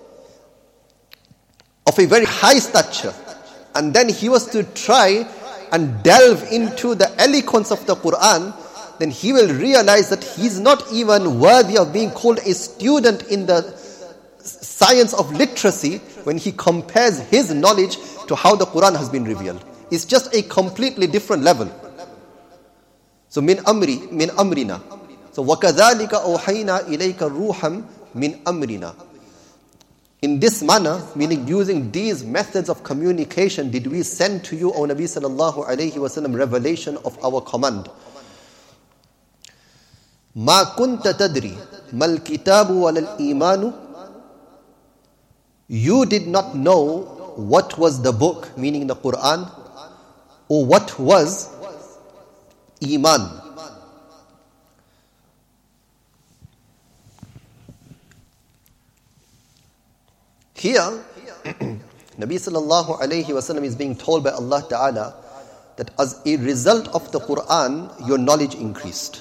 of a very high stature, and then he was to try and delve into the eloquence of the Quran, then he will realize that he's not even worthy of being called a student in the science of literacy when he compares his knowledge to how the Quran has been revealed. It's just a completely different level. So min amri, min amrina. So وَكَذَلِكَ أَوْحَيْنَا إِلَيْكَ رُوحًا مِنْ أَمْرِنَا. In this manner, meaning using these methods of communication, did we send to you, O Nabi sallallahu alayhi wa sallam, revelation of our command. مَا كُنْتَ تَدْرِي مَا الْكِتَابُ وَلَا الْإِيمَانُ. You did not know what was the book, meaning the Quran, or what was Iman. Here, Nabi sallallahu alayhi wa sallam is being told by Allah Ta'ala that as a result of the Quran, your knowledge increased.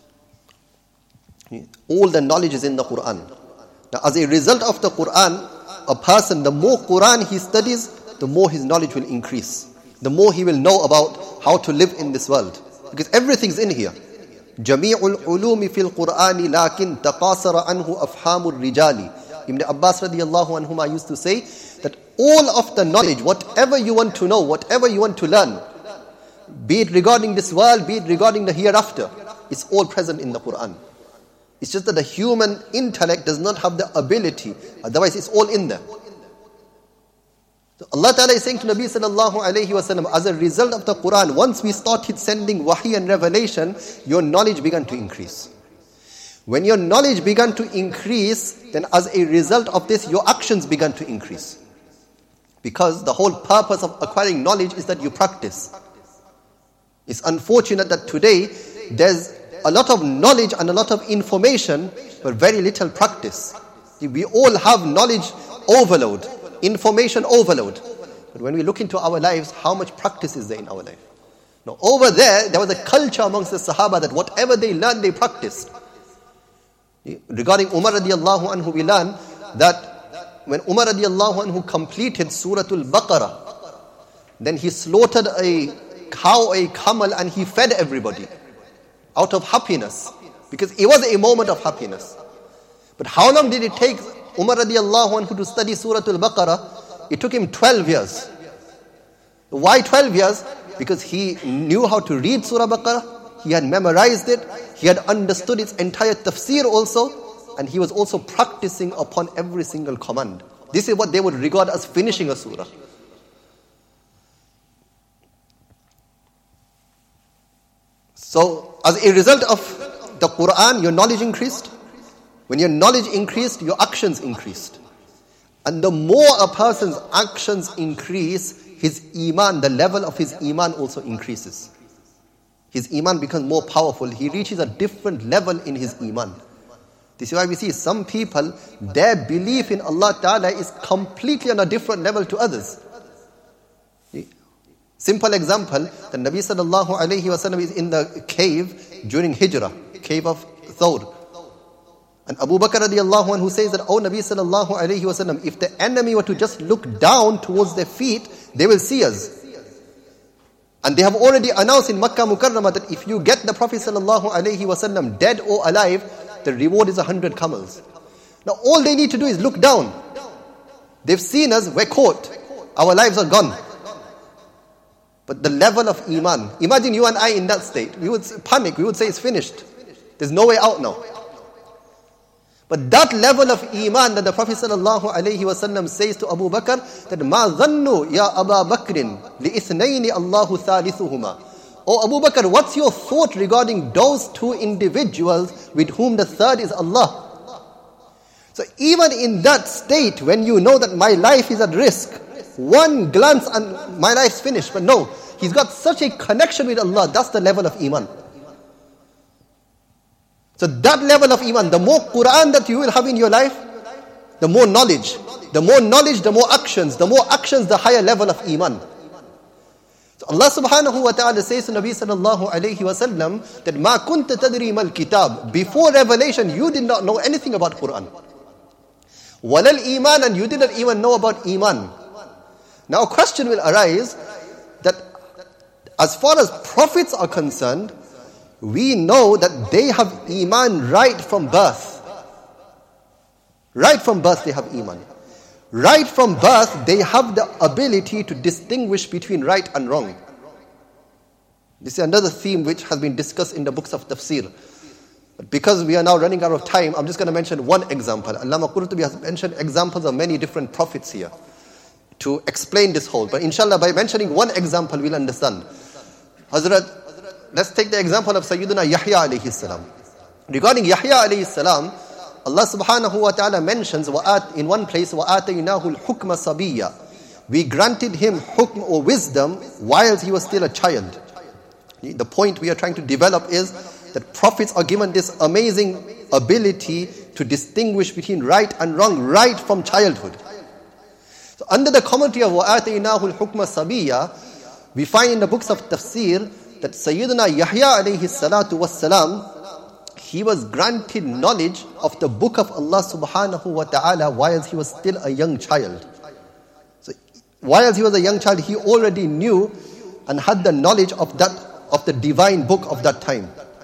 All the knowledge is in the Quran. Now, as a result of the Quran, a person, the more Quran he studies, the more his knowledge will increase. The more he will know about how to live in this world. Because everything's in here. جَمِيعُ الْعُلُومِ فِي الْقُرْآنِ لَكِنْ تَقَاصَرَ عَنْهُ أَفْحَامُ الرِّجَالِ. Ibn Abbas radiallahu anhuma used to say that all of the knowledge, whatever you want to know, whatever you want to learn, be it regarding this world, be it regarding the hereafter, it's all present in the Quran. It's just that the human intellect does not have the ability. Otherwise, it's all in there. So Allah Ta'ala is saying to Nabi sallallahu alayhi wa sallam, as a result of the Quran, once we started sending wahi and revelation, your knowledge began to increase. When your knowledge began to increase, then as a result of this, your actions began to increase. Because the whole purpose of acquiring knowledge is that you practice. It's unfortunate that today, there's a lot of knowledge and a lot of information, but very little practice. We all have knowledge overload, information overload. But when we look into our lives, how much practice is there in our life? Now, over there, there was a culture amongst the Sahaba that whatever they learned, they practiced. Regarding Umar radiallahu anhu, we learn that when Umar radiallahu anhu completed Suratul Baqarah, then he slaughtered a cow, a camel, and he fed everybody out of happiness, because it was a moment of happiness. But how long did it take Umar radiallahu anhu to study Suratul Baqarah? It took him twelve years. Why twelve years? Because he knew how to read Surah Baqarah, he had memorized it, he had understood its entire tafsir also, and he was also practicing upon every single command. This is what they would regard as finishing a surah. So, as a result of the Quran, your knowledge increased. When your knowledge increased, your actions increased. And the more a person's actions increase, his iman, the level of his iman also increases. His iman becomes more powerful. He reaches a different level in his iman. This is why we see some people, their belief in Allah Ta'ala is completely on a different level to others. Simple example, the Nabi sallallahu alayhi wa sallam is in the cave during Hijrah, cave of Thawr. And Abu Bakr radiallahu anhu says that, oh Nabi sallallahu alayhi wa sallam, if the enemy were to just look down towards their feet, they will see us. And they have already announced in Makkah Mukarramah that if you get the Prophet sallallahu alayhi wa sallam dead or alive, the reward is a hundred camels. Now all they need to do is look down. They've seen us, we're caught. Our lives are gone. But the level of iman, imagine you and I in that state. We would panic, we would say it's finished. There's no way out now. But that level of iman that the Prophet sallallahu alayhi wa sallam says to Abu Bakr, that مَا ظَنُّ يَا أَبَا بَكْرٍ لِإِثْنَيْنِ اللَّهُ ثَالِثُهُمَا. Oh Abu Bakr, what's your thought regarding those two individuals with whom the third is Allah? So even in that state, when you know that my life is at risk, one glance and my life's finished. But no, he's got such a connection with Allah. That's the level of iman. So that level of iman, the more Quran that you will have in your life, the more knowledge. The more knowledge, the more actions. The more actions, the higher level of iman. So Allah subhanahu wa ta'ala says to Nabi sallallahu alayhi wa sallam that ma kunta tadri mal kitab. Before revelation, you did not know anything about Quran. Walal iman, and you did not even know about iman. Now a question will arise that as far as prophets are concerned, we know that they have iman right from birth. Right from birth they have iman. Right from birth they have the ability to distinguish between right and wrong. This is another theme which has been discussed in the books of tafsir. But because we are now running out of time, I'm just going to mention one example. Allama Qurtubi has mentioned examples of many different prophets here to explain this whole. But inshallah, by mentioning one example, we'll understand. Hazrat, let's take the example of Sayyidina Yahya alayhi salam. Regarding Yahya alayhi salam, Allah subhanahu wa ta'ala mentions in one place, وَآتَيْنَاهُ الْحُكْمَ صَبِيًّا. We granted him hukm or wisdom whilst he was still a child. The point we are trying to develop is that prophets are given this amazing ability to distinguish between right and wrong right from childhood. So under the commentary of وَآتَيْنَاهُ الْحُكْمَ صَبِيًّا, we find in the books of tafsir that Sayyidina Yahya alayhi salatu wassalam, he was granted knowledge of the book of Allah subhanahu wa ta'ala whilst he was still a young child. So whilst he was a young child, he already knew and had the knowledge of that, of the divine book of that time.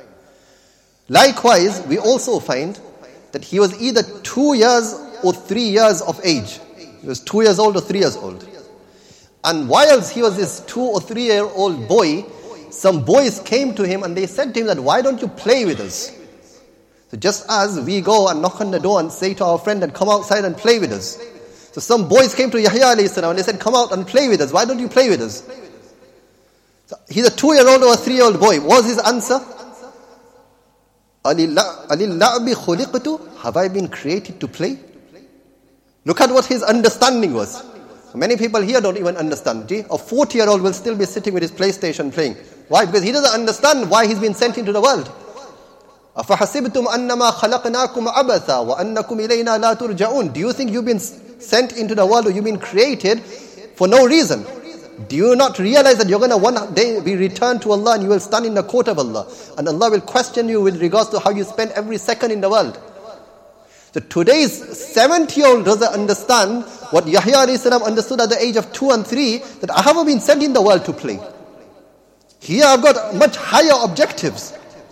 Likewise, we also find that he was either two years or three years of age. He was two years old or three years old. And whilst he was this two or three year old boy, some boys came to him and they said to him that, why don't you play with us? So just as we go and knock on the door and say to our friend and come outside and play with us. So some boys came to Yahya alayhi salam and they said, come out and play with us. Why don't you play with us? So he's a two year old or a three year old boy. What was his answer? Alilla'bi khuliqtu, have I been created to play? Look at what his understanding was. Many people here don't even understand. A forty year old will still be sitting with his PlayStation playing. Why? Because he doesn't understand why he's been sent into the world. أَفَحَسِبْتُمْ أَنَّمَا خَلَقْنَاكُمْ عَبَثًا وَأَنَّكُمْ إِلَيْنَا لَا تُرْجَعُونَ. Do you think you've been sent into the world or you've been created for no reason? Do you not realize that you're going to one day be returned to Allah and you will stand in the court of Allah? And Allah will question you with regards to how you spend every second in the world. So today's seventy-year-old doesn't understand what Yahya alayhi salam understood at the age of two and three, that I haven't been sent in the world to play. Here I've got much higher objectives.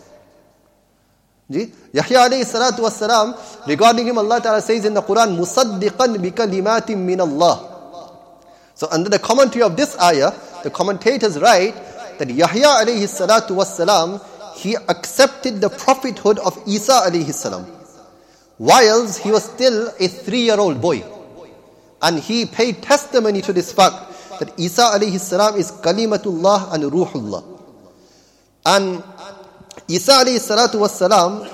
Yahya alayhi salatu wassalam, regarding him Allah Ta'ala says in the Quran, مُصَدِّقًا بِكَلِمَاتٍ مِّنَ اللَّهِ. So under the commentary of this ayah, the commentators write that Yahya alayhi salatu wassalam, he accepted the prophethood of Isa alayhi salam, whilst he was still a three-year-old boy. And he paid testimony to this fact that Isa alayhi salam is kalimatullah and ruhullah. And Isa alayhi salatu wassalam,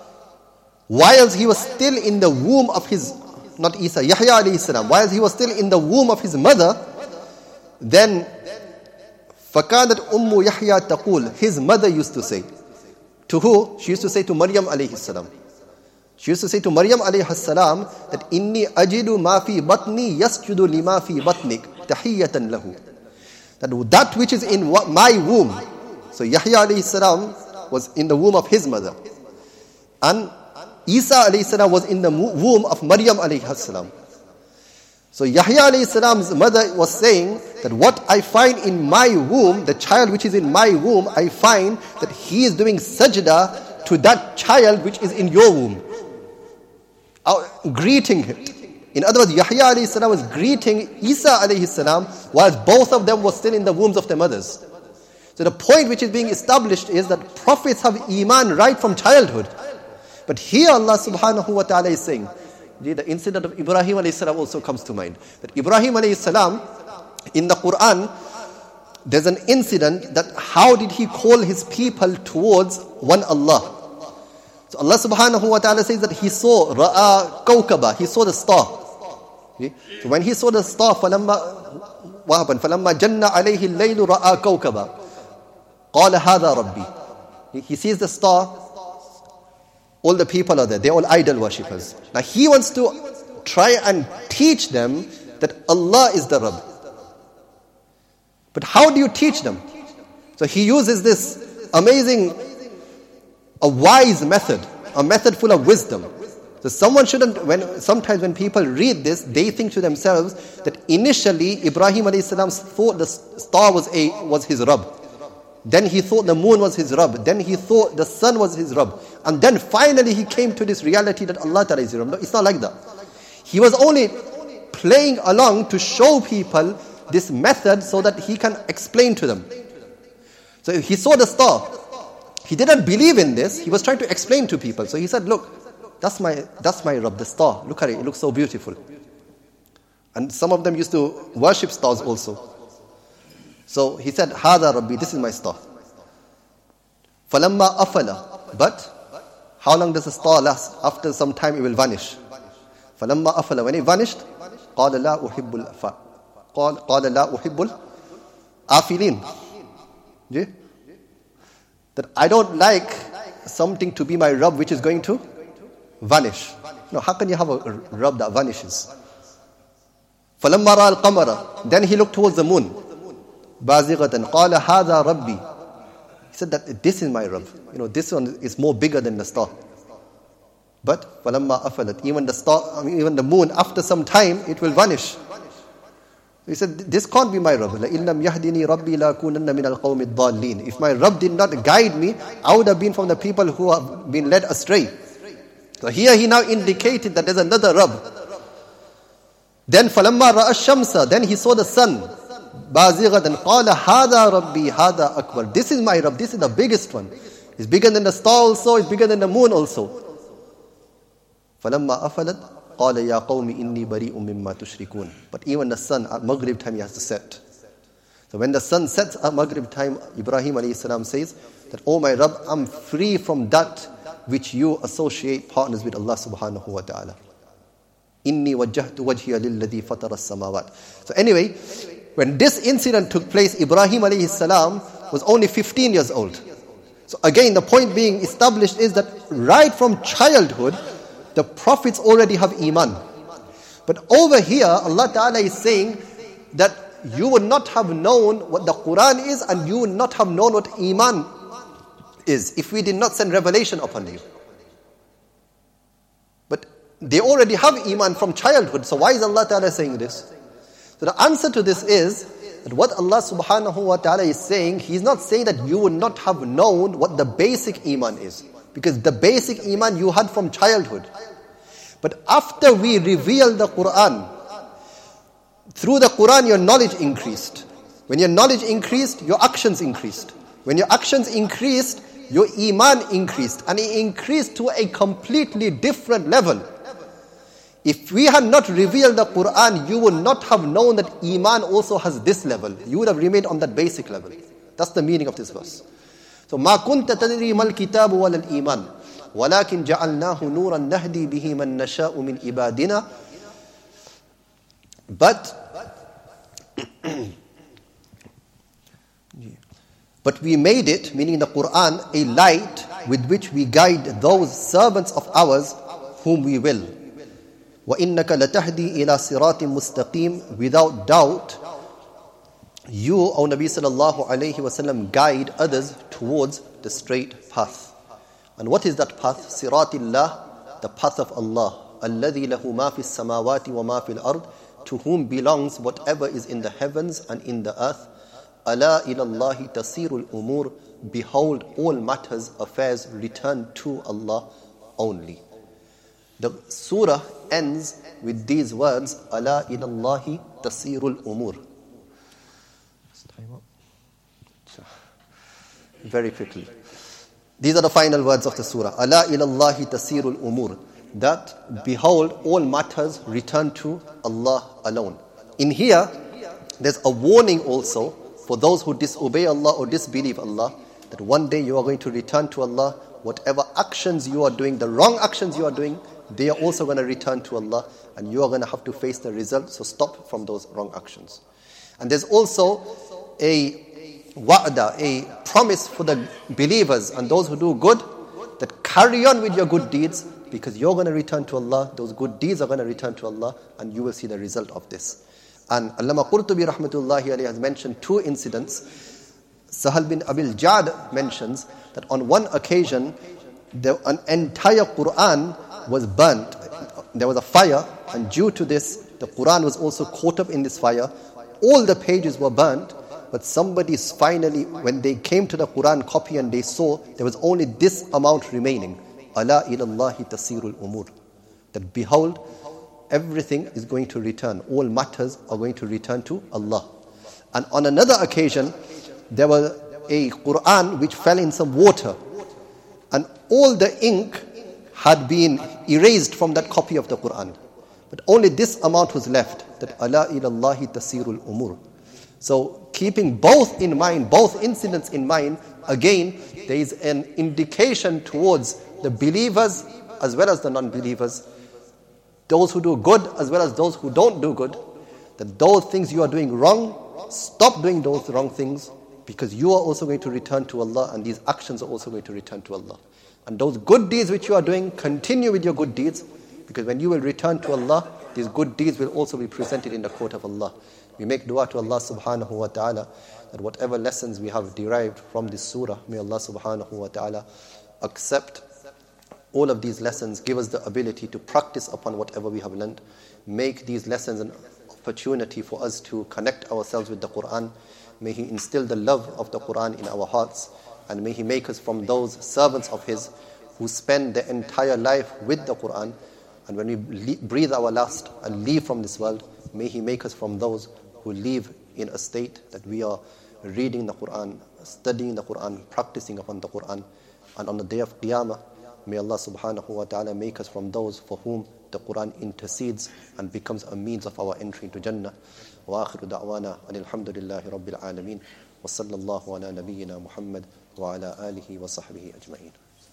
whilst he was still in the womb of his, not Isa, Yahya alayhi salam, whilst he was still in the womb of his mother, then فَكَانَتْ أُمُّ يَحْيَا تَقُولُ, his mother used to say. To who? She used to say to Maryam alayhi salam. She used to say to Maryam alayhi salam that inni ajidu ma fi batni yasjudu lima fi batnik tahiyatan lahu. That that which is in my womb. So Yahya alayhi salam was in the womb of his mother. And Isa alayhi salam was in the womb of Maryam alayhi salam. So Yahya alayhi salam's mother was saying that what I find in my womb, the child which is in my womb, I find that he is doing sajda to that child which is in your womb. Uh, greeting him. In other words, Yahya alayhi salam was greeting Isa alayhi salam whilst both of them were still in the wombs of their mothers. So the point which is being established is that prophets have iman right from childhood. But here Allah subhanahu wa ta'ala is saying, the incident of Ibrahim alayhi salam also comes to mind. That Ibrahim alayhi salam, in the Quran, there's an incident that how did he call his people towards one Allah. So Allah subhanahu wa ta'ala says that he saw ra'a kawkaba, he saw the star. Okay? So when he saw the star, falamma, what happened? Falamma janna alayhi al-laylu ra'a kawkaba. Qala hadha rabbi. He sees the star, all the people are there, they're all idol worshippers. Now he wants to try and teach them that Allah is the Rabb. But how do you teach them? So he uses this amazing, a wise method, a method full of wisdom. So someone shouldn't, when sometimes when people read this, they think to themselves that initially Ibrahim alayhi salam thought the star was a was his Rabb. Then he thought the moon was his Rabb. Then he thought the sun was his Rabb. And then finally he came to this reality that Allah Ta'ala is his Rabb. No, it's not like that. He was only playing along to show people this method so that he can explain to them. So he saw the star. He didn't believe in this. He was trying to explain to people. So he said, look, that's my that's my Rabb, the star. Look at it. It looks so beautiful. And some of them used to worship stars also. So he said, Hada Rabbi, this is my star. Falamma afala. But how long does the star last? After some time it will vanish. Falamma afala. When it vanished, قال لا أحب الأفا. قال قال لا أحب الآفلين. That I don't like something to be my Rabb which is going to vanish. No, how can you have a Rabb that vanishes? فَلَمَّا رَأَى الْقَمَرَ. Then he looked towards the moon. بَازِغَةً قَالَ هَذَا رَبِّي. He said that this is my Rabb. You know, this one is more bigger than the star. But فَلَمَّا أَفَلَتْ. Even the star, I mean, even the moon, after some time, it will vanish. He said, this can't be my Rabb. لَإِن لَمْ يَهْدِنِي رَبِّي لَأَكُونَنَّ مِنَ الْقَوْمِ الضَّالِّينَ. If my Rabb did not guide me, I would have been from the people who have been led astray. So here he now indicated that there's another Rabb. Then فَلَمَّا رَأَى الشَّمْسَ. Then he saw the sun. بَازِغَةً قَالَ هَذَا رَبِّي هَذَا أَكْبَرُ. This is my Rabb. This is the biggest one. It's bigger than the star also. It's bigger than the moon also. فَلَمَّا أَفَلَتْ قَالَ يَا قَوْمِ إِنِّي بَرِيءٌ مِّمَّا تُشْرِكُونَ. But even the sun at Maghrib time he has to set. So when the sun sets at Maghrib time, Ibrahim alayhi salam says that, oh my Rabb, I'm free from that which you associate partners with Allah subhanahu wa ta'ala. Inni wajjahtu wajhiya lilladhi fatara as-samawat. So anyway, when this incident took place, Ibrahim alayhi salam was only fifteen years old. So again, the point being established is that right from childhood, the prophets already have iman. But over here, Allah Ta'ala is saying that you would not have known what the Quran is and you would not have known what iman is if we did not send revelation upon you. But they already have iman from childhood. So why is Allah Ta'ala saying this? So the answer to this is that what Allah Subhanahu wa Ta'ala is saying, He's not saying that you would not have known what the basic iman is. Because the basic iman you had from childhood. But after we revealed the Quran, through the Quran your knowledge increased. When your knowledge increased, your actions increased. When your actions increased, your iman increased. And it increased to a completely different level. If we had not revealed the Quran, you would not have known that iman also has this level. You would have remained on that basic level. That's the meaning of this verse. So, مَا كُنْتَ تَدْرِي مَا الْكِتَابُ وَلَا الْإِيمَانُ وَلَكِنْ جَعَلْنَاهُ نُورًا نَهْدِي بِهِ مَنْ نَشَاءُ مِنْ عِبَادِنَا. But, but we made it, meaning the Quran, a light with which we guide those servants of ours whom we will. وَإِنَّكَ لَتَهْدِي إِلَى صِرَاطٍ مُسْتَقِيمٍ. Without doubt, you, O Nabi sallallahu alayhi wasallam, guide others towards the straight path. And what is that path? Siratillah, the path of Allah. الَّذِي لَهُ مَا فِي السَّمَاوَاتِ وَمَا فِي الْأَرْضِ. To whom belongs whatever is in the heavens and in the earth. أَلَا إِلَى اللَّهِ تَصِيرُ الْأُمُورِ. Behold, all matters, affairs return to Allah only. The surah ends with these words, أَلَا إِلَى اللَّهِ تَصِيرُ الْأُمُورِ. Very quickly. These are the final words of the surah. أَلَا إِلَى اللَّهِ تَصِيرُ الْأُمُورِ. That, behold, all matters return to Allah alone. In here, there's a warning also for those who disobey Allah or disbelieve Allah, that one day you are going to return to Allah. Whatever actions you are doing, the wrong actions you are doing, they are also going to return to Allah, and you are going to have to face the result. So stop from those wrong actions. And there's also a wa'da, a promise for the believers and those who do good, that carry on with your good deeds, because you're going to return to Allah, those good deeds are going to return to Allah, and you will see the result of this. And Allama Qurtubi rahmatullahi alayhi has mentioned two incidents. Sahal bin Abil Ja'd mentions that on one occasion, the, an entire Quran was burnt. There was a fire, and due to this, the Quran was also caught up in this fire. All the pages were burnt, but somebody finally, when they came to the Quran copy and they saw, there was only this amount remaining. Ala ilallahi tasirul umur. That behold, everything is going to return. All matters are going to return to Allah. And on another occasion, there was a Quran which fell in some water, and all the ink had been erased from that copy of the Quran. But only this amount was left, that ala ilallahi tasirul umur. So keeping both in mind, both incidents in mind, again, there is an indication towards the believers as well as the non-believers, those who do good as well as those who don't do good, that those things you are doing wrong, stop doing those wrong things, because you are also going to return to Allah, and these actions are also going to return to Allah. And those good deeds which you are doing, continue with your good deeds, because when you will return to Allah, these good deeds will also be presented in the court of Allah. We make dua to Allah subhanahu wa ta'ala that whatever lessons we have derived from this surah, may Allah subhanahu wa ta'ala accept all of these lessons, give us the ability to practice upon whatever we have learned, make these lessons an opportunity for us to connect ourselves with the Quran. May He instill the love of the Quran in our hearts, and may He make us from those servants of His who spend their entire life with the Quran, and when we breathe our last and leave from this world, may He make us from those who live in a state that we are reading the Quran, studying the Quran, practicing upon the Quran. And on the day of Qiyamah, may Allah subhanahu wa ta'ala make us from those for whom the Quran intercedes and becomes a means of our entry into Jannah. Wa akhiru da'wana alhamdulillahi rabbil alameen. Wa sallallahu ala nabiyyina Muhammad wa ala alihi wa sahbihi ajma'in.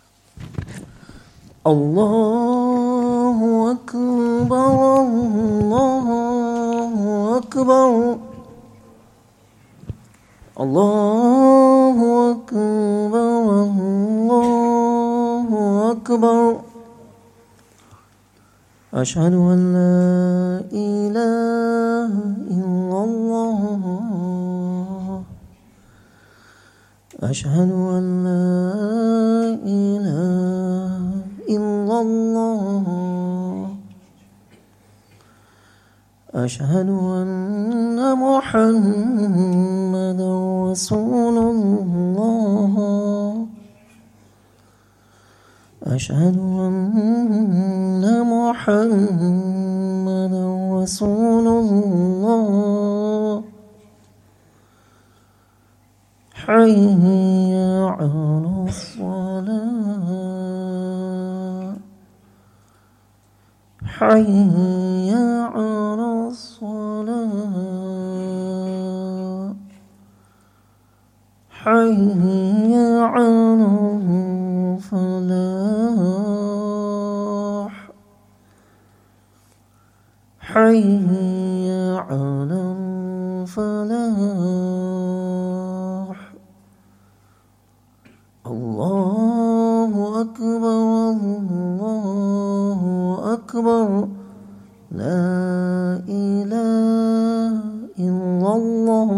Allahu Akbar, Allahu Akbar, Allahu Akbar, Allahu Akbar. Ashhadu an la ilaha illallah. Ashhadu an la ilaha illallah. Ashhadu anna Muhammadan Rasulullah. Ashhadu anna Muhammadan Rasulullah. Hayya 'ala as-salah. Hayya 'ala as-salah. Hayya 'ala al-falah. Hayya 'ala al-falah. Allahu Akbar, Allahu Akbar. La ilaha illallah.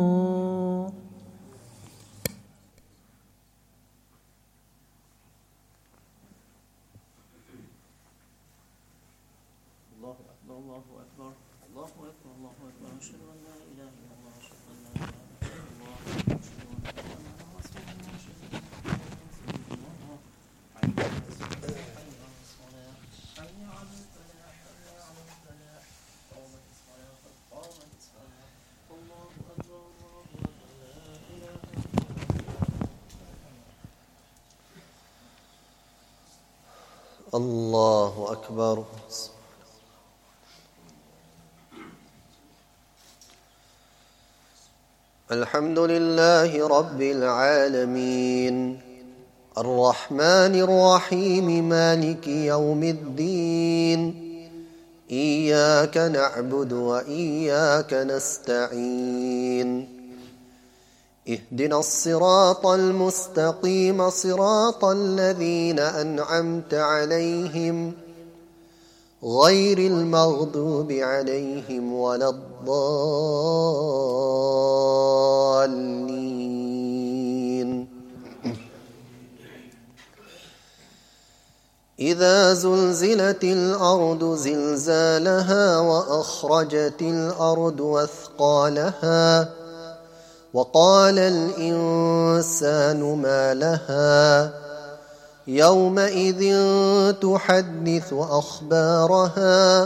Allahu Akbar, Allahu Akbar, Allahu Akbar. Ashhadu an la ilaha illallah, ashhadu an la ilaha illallah, ashhadu anna Muhammadan rasulullah, ashhadu anna Allahu Akbar. Alhamdulillahi Rabbil Alameen. Ar-Rahman Ar-Rahim. Maliki Yawmiddin. Iyaka na'budu wa iyaka nasta'een. اهدنا الصراط المستقيم صراط الذين أنعمت عليهم غير المغضوب عليهم ولا الضالين. إذا زلزلت الأرض زلزالها وأخرجت الأرض أثقالها وقال الإنسان ما لها يومئذ تحدث أخبارها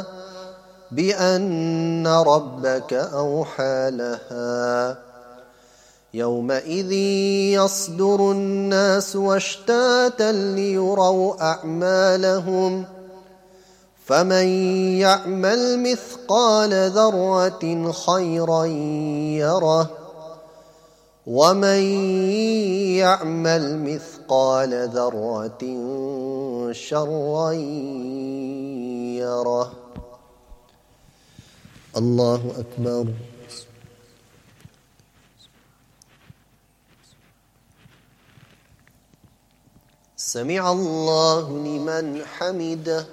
بأن ربك أوحى لها يومئذ يصدر الناس أشتاتا ليروا أعمالهم فمن يعمل مثقال ذرة خيرا يره ومن يعمل مثقال ذرة شرا يره. الله أكبر. سمع الله لمن حمده.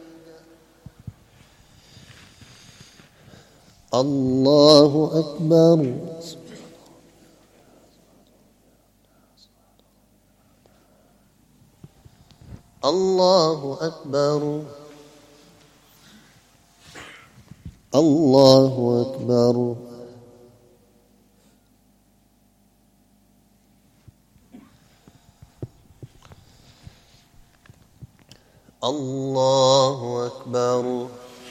الله أكبر. الله أكبر. الله أكبر. الله أكبر.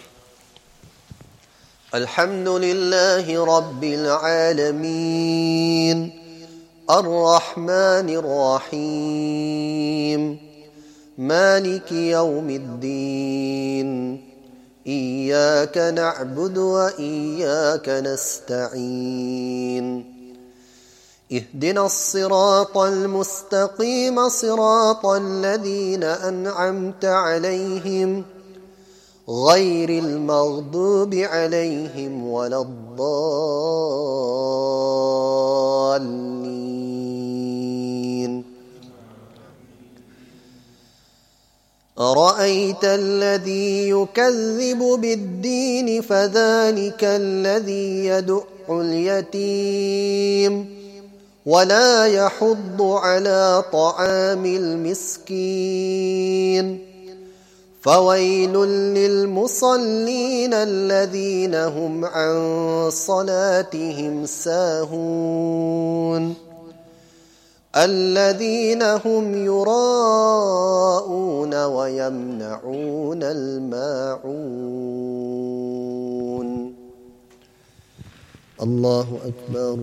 الحمد لله رب العالمين الرحمن الرحيم مالك يوم الدين إياك نعبد وإياك نستعين اهدنا الصراط المستقيم صراط الذين أنعمت عليهم غير المغضوب عليهم ولا الضالين. أرأيت الذي يكذب بالدين فذلك الذي يدع اليتيم ولا يحض على طعام المسكين فويل للمصلين الذين هم عن صلاتهم ساهون الذين هم يراءون ويمنعون الماعون. الله أكبر.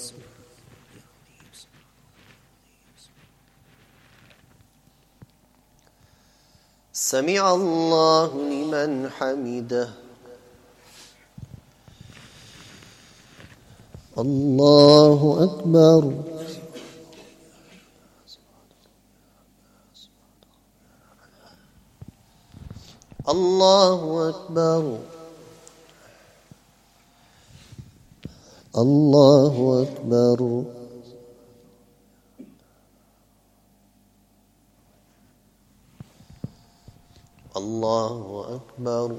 سمع الله لمن حمده. الله أكبر. الله أكبر. الله أكبر. الله أكبر.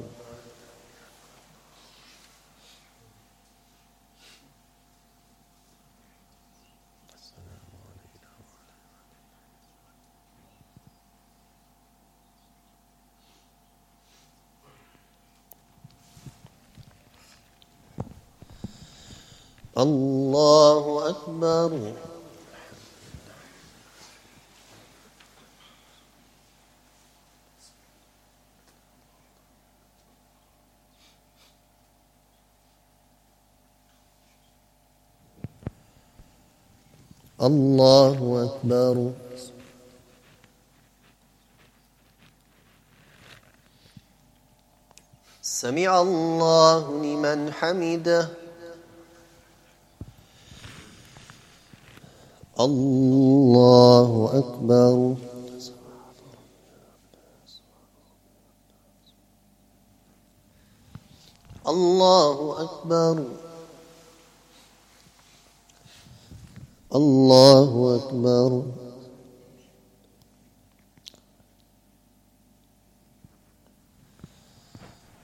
الله أكبر. الله أكبر. سمع الله لمن حمده. الله أكبر. الله أكبر. الله أكبر.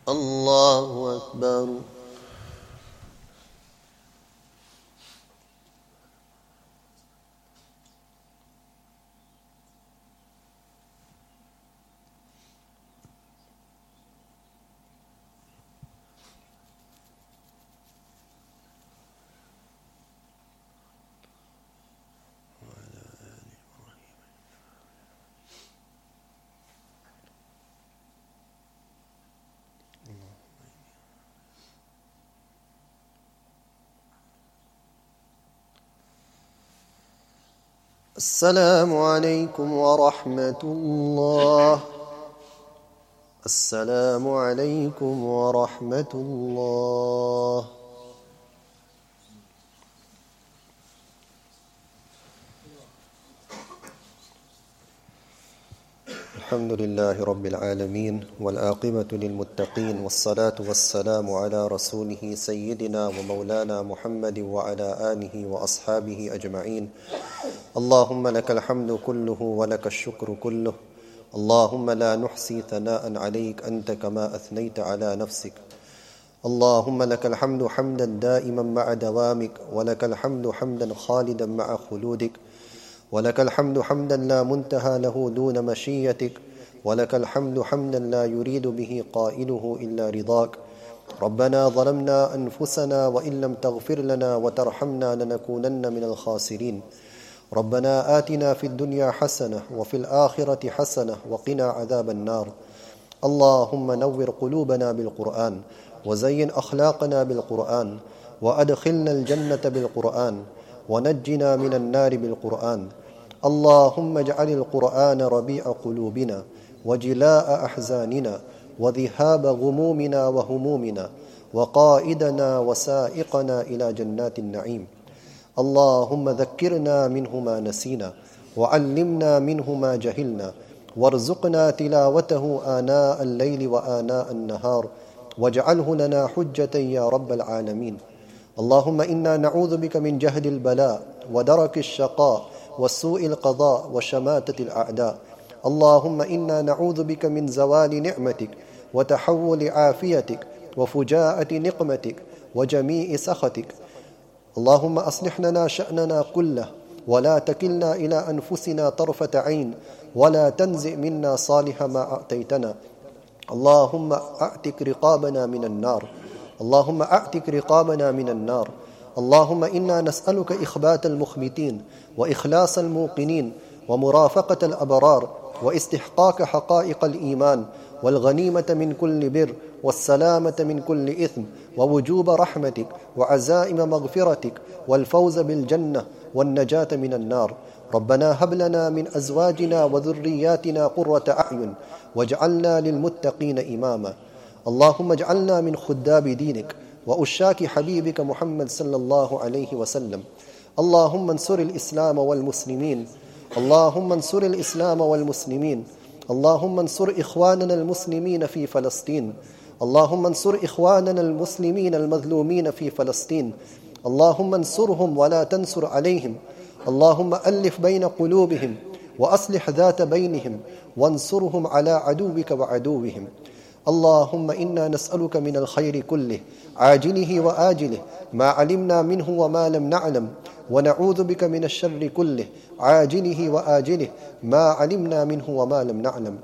الله أكبر. السلام عليكم ورحمة الله. السلام عليكم ورحمة الله. الحمد لله رب العالمين والعاقبة للمتقين والصلاة والسلام على رسوله سيدنا ومولانا محمد وعلى آله وأصحابه أجمعين. اللهم لك الحمد كله ولك الشكر كله. اللهم لا نحصي ثناء عليك أنت كما أثنيت على نفسك. اللهم لك الحمد حمدا دائما مع دوامك، ولك الحمد حمدا خالدا مع خلودك، ولك الحمد حمدا لا منتهى له دون مشيتك، ولك الحمد حمدا لا يريد به قائله إلا رضاك. ربنا ظلمنا أنفسنا وإن لم تغفر لنا وترحمنا لنكونن من الخاسرين. ربنا آتنا في الدنيا حسنة وفي الآخرة حسنة وقنا عذاب النار. اللهم نور قلوبنا بالقرآن، وزين أخلاقنا بالقرآن، وأدخلنا الجنة بالقرآن، ونجنا من النار بالقرآن. اللهم اجعل القرآن ربيع قلوبنا وجلاء أحزاننا وذهاب غمومنا وهمومنا وقائدنا وسائقنا إلى جنات النعيم. اللهم ذكرنا منه ما نسينا، وعلمنا منه ما جهلنا، وارزقنا تلاوته آناء الليل وآناء النهار، واجعله لنا حجة يا رب العالمين. اللهم إنا نعوذ بك من جهد البلاء ودرك الشقاء وسوء القضاء وشماتة الأعداء. اللهم إنا نعوذ بك من زوال نعمتك وتحول عافيتك وفجاءة نقمتك وجميع سخطك. اللهم أصلح لنا شأننا كله، ولا تكلنا إلى أنفسنا طرفة عين، ولا تنزع منا صالح ما أعطيتنا. اللهم أعتق رقابنا من النار. اللهم أعتق رقابنا من النار. اللهم إنا نسألك إخبات المخبتين، وإخلاص الموقنين، ومرافقة الأبرار، واستحقاق حقائق الإيمان، والغنيمة من كل بر، والسلامة من كل إثم، ووجوب رحمتك، وعزائم مغفرتك، والفوز بالجنة، والنجاة من النار. ربنا هب لنا من أزواجنا وذرياتنا قرة أعين، واجعلنا للمتقين إماما. اللهم اجعلنا من خدام دينك وأشاك حبيبك محمد صلى الله عليه وسلم. اللهم انصر الإسلام والمسلمين. اللهم انصر الإسلام والمسلمين. اللهم انصر إخواننا المسلمين في فلسطين. اللهم انصر إخواننا المسلمين المظلومين في فلسطين. اللهم انصرهم ولا تنصر عليهم. اللهم ألف بين قلوبهم وأصلح ذات بينهم، وانصرهم على عدوك وعدوهم. اللهم إنا نسألك من الخير كله عاجله وآجله ما علمنا منه وما لم نعلم، ونعوذ بك من الشر كله عاجله وآجله ما علمنا منه وما لم نعلم.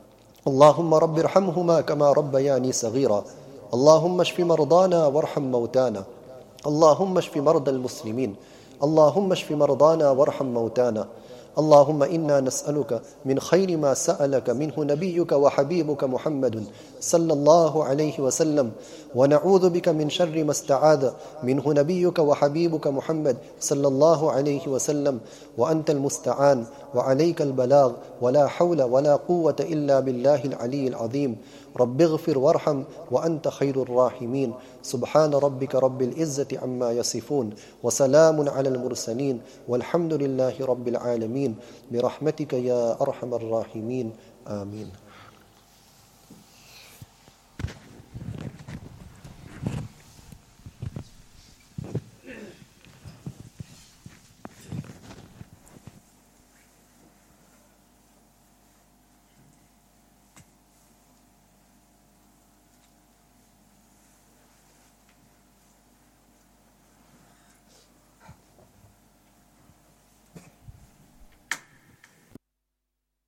اللهم رب ارحمهما كما ربياني صغيرا. اللهم اشف مرضانا وارحم موتانا. اللهم اشف مرضى المسلمين. اللهم اشف مرضانا وارحم موتانا. اللهم إنا نسألك من خير ما سألك منه نبيك وحبيبك محمد صلى الله عليه وسلم، ونعوذ بك من شر ما استعاذ منه نبيك وحبيبك محمد صلى الله عليه وسلم، وأنت المستعان وعليك البلاغ، ولا حول ولا قوة إلا بالله العلي العظيم. رب اغفر وارحم وأنت خير الراحمين. سبحان ربك رب العزة عما يصفون، وسلام على المرسلين، والحمد لله رب العالمين، برحمتك يا أرحم الراحمين. آمين.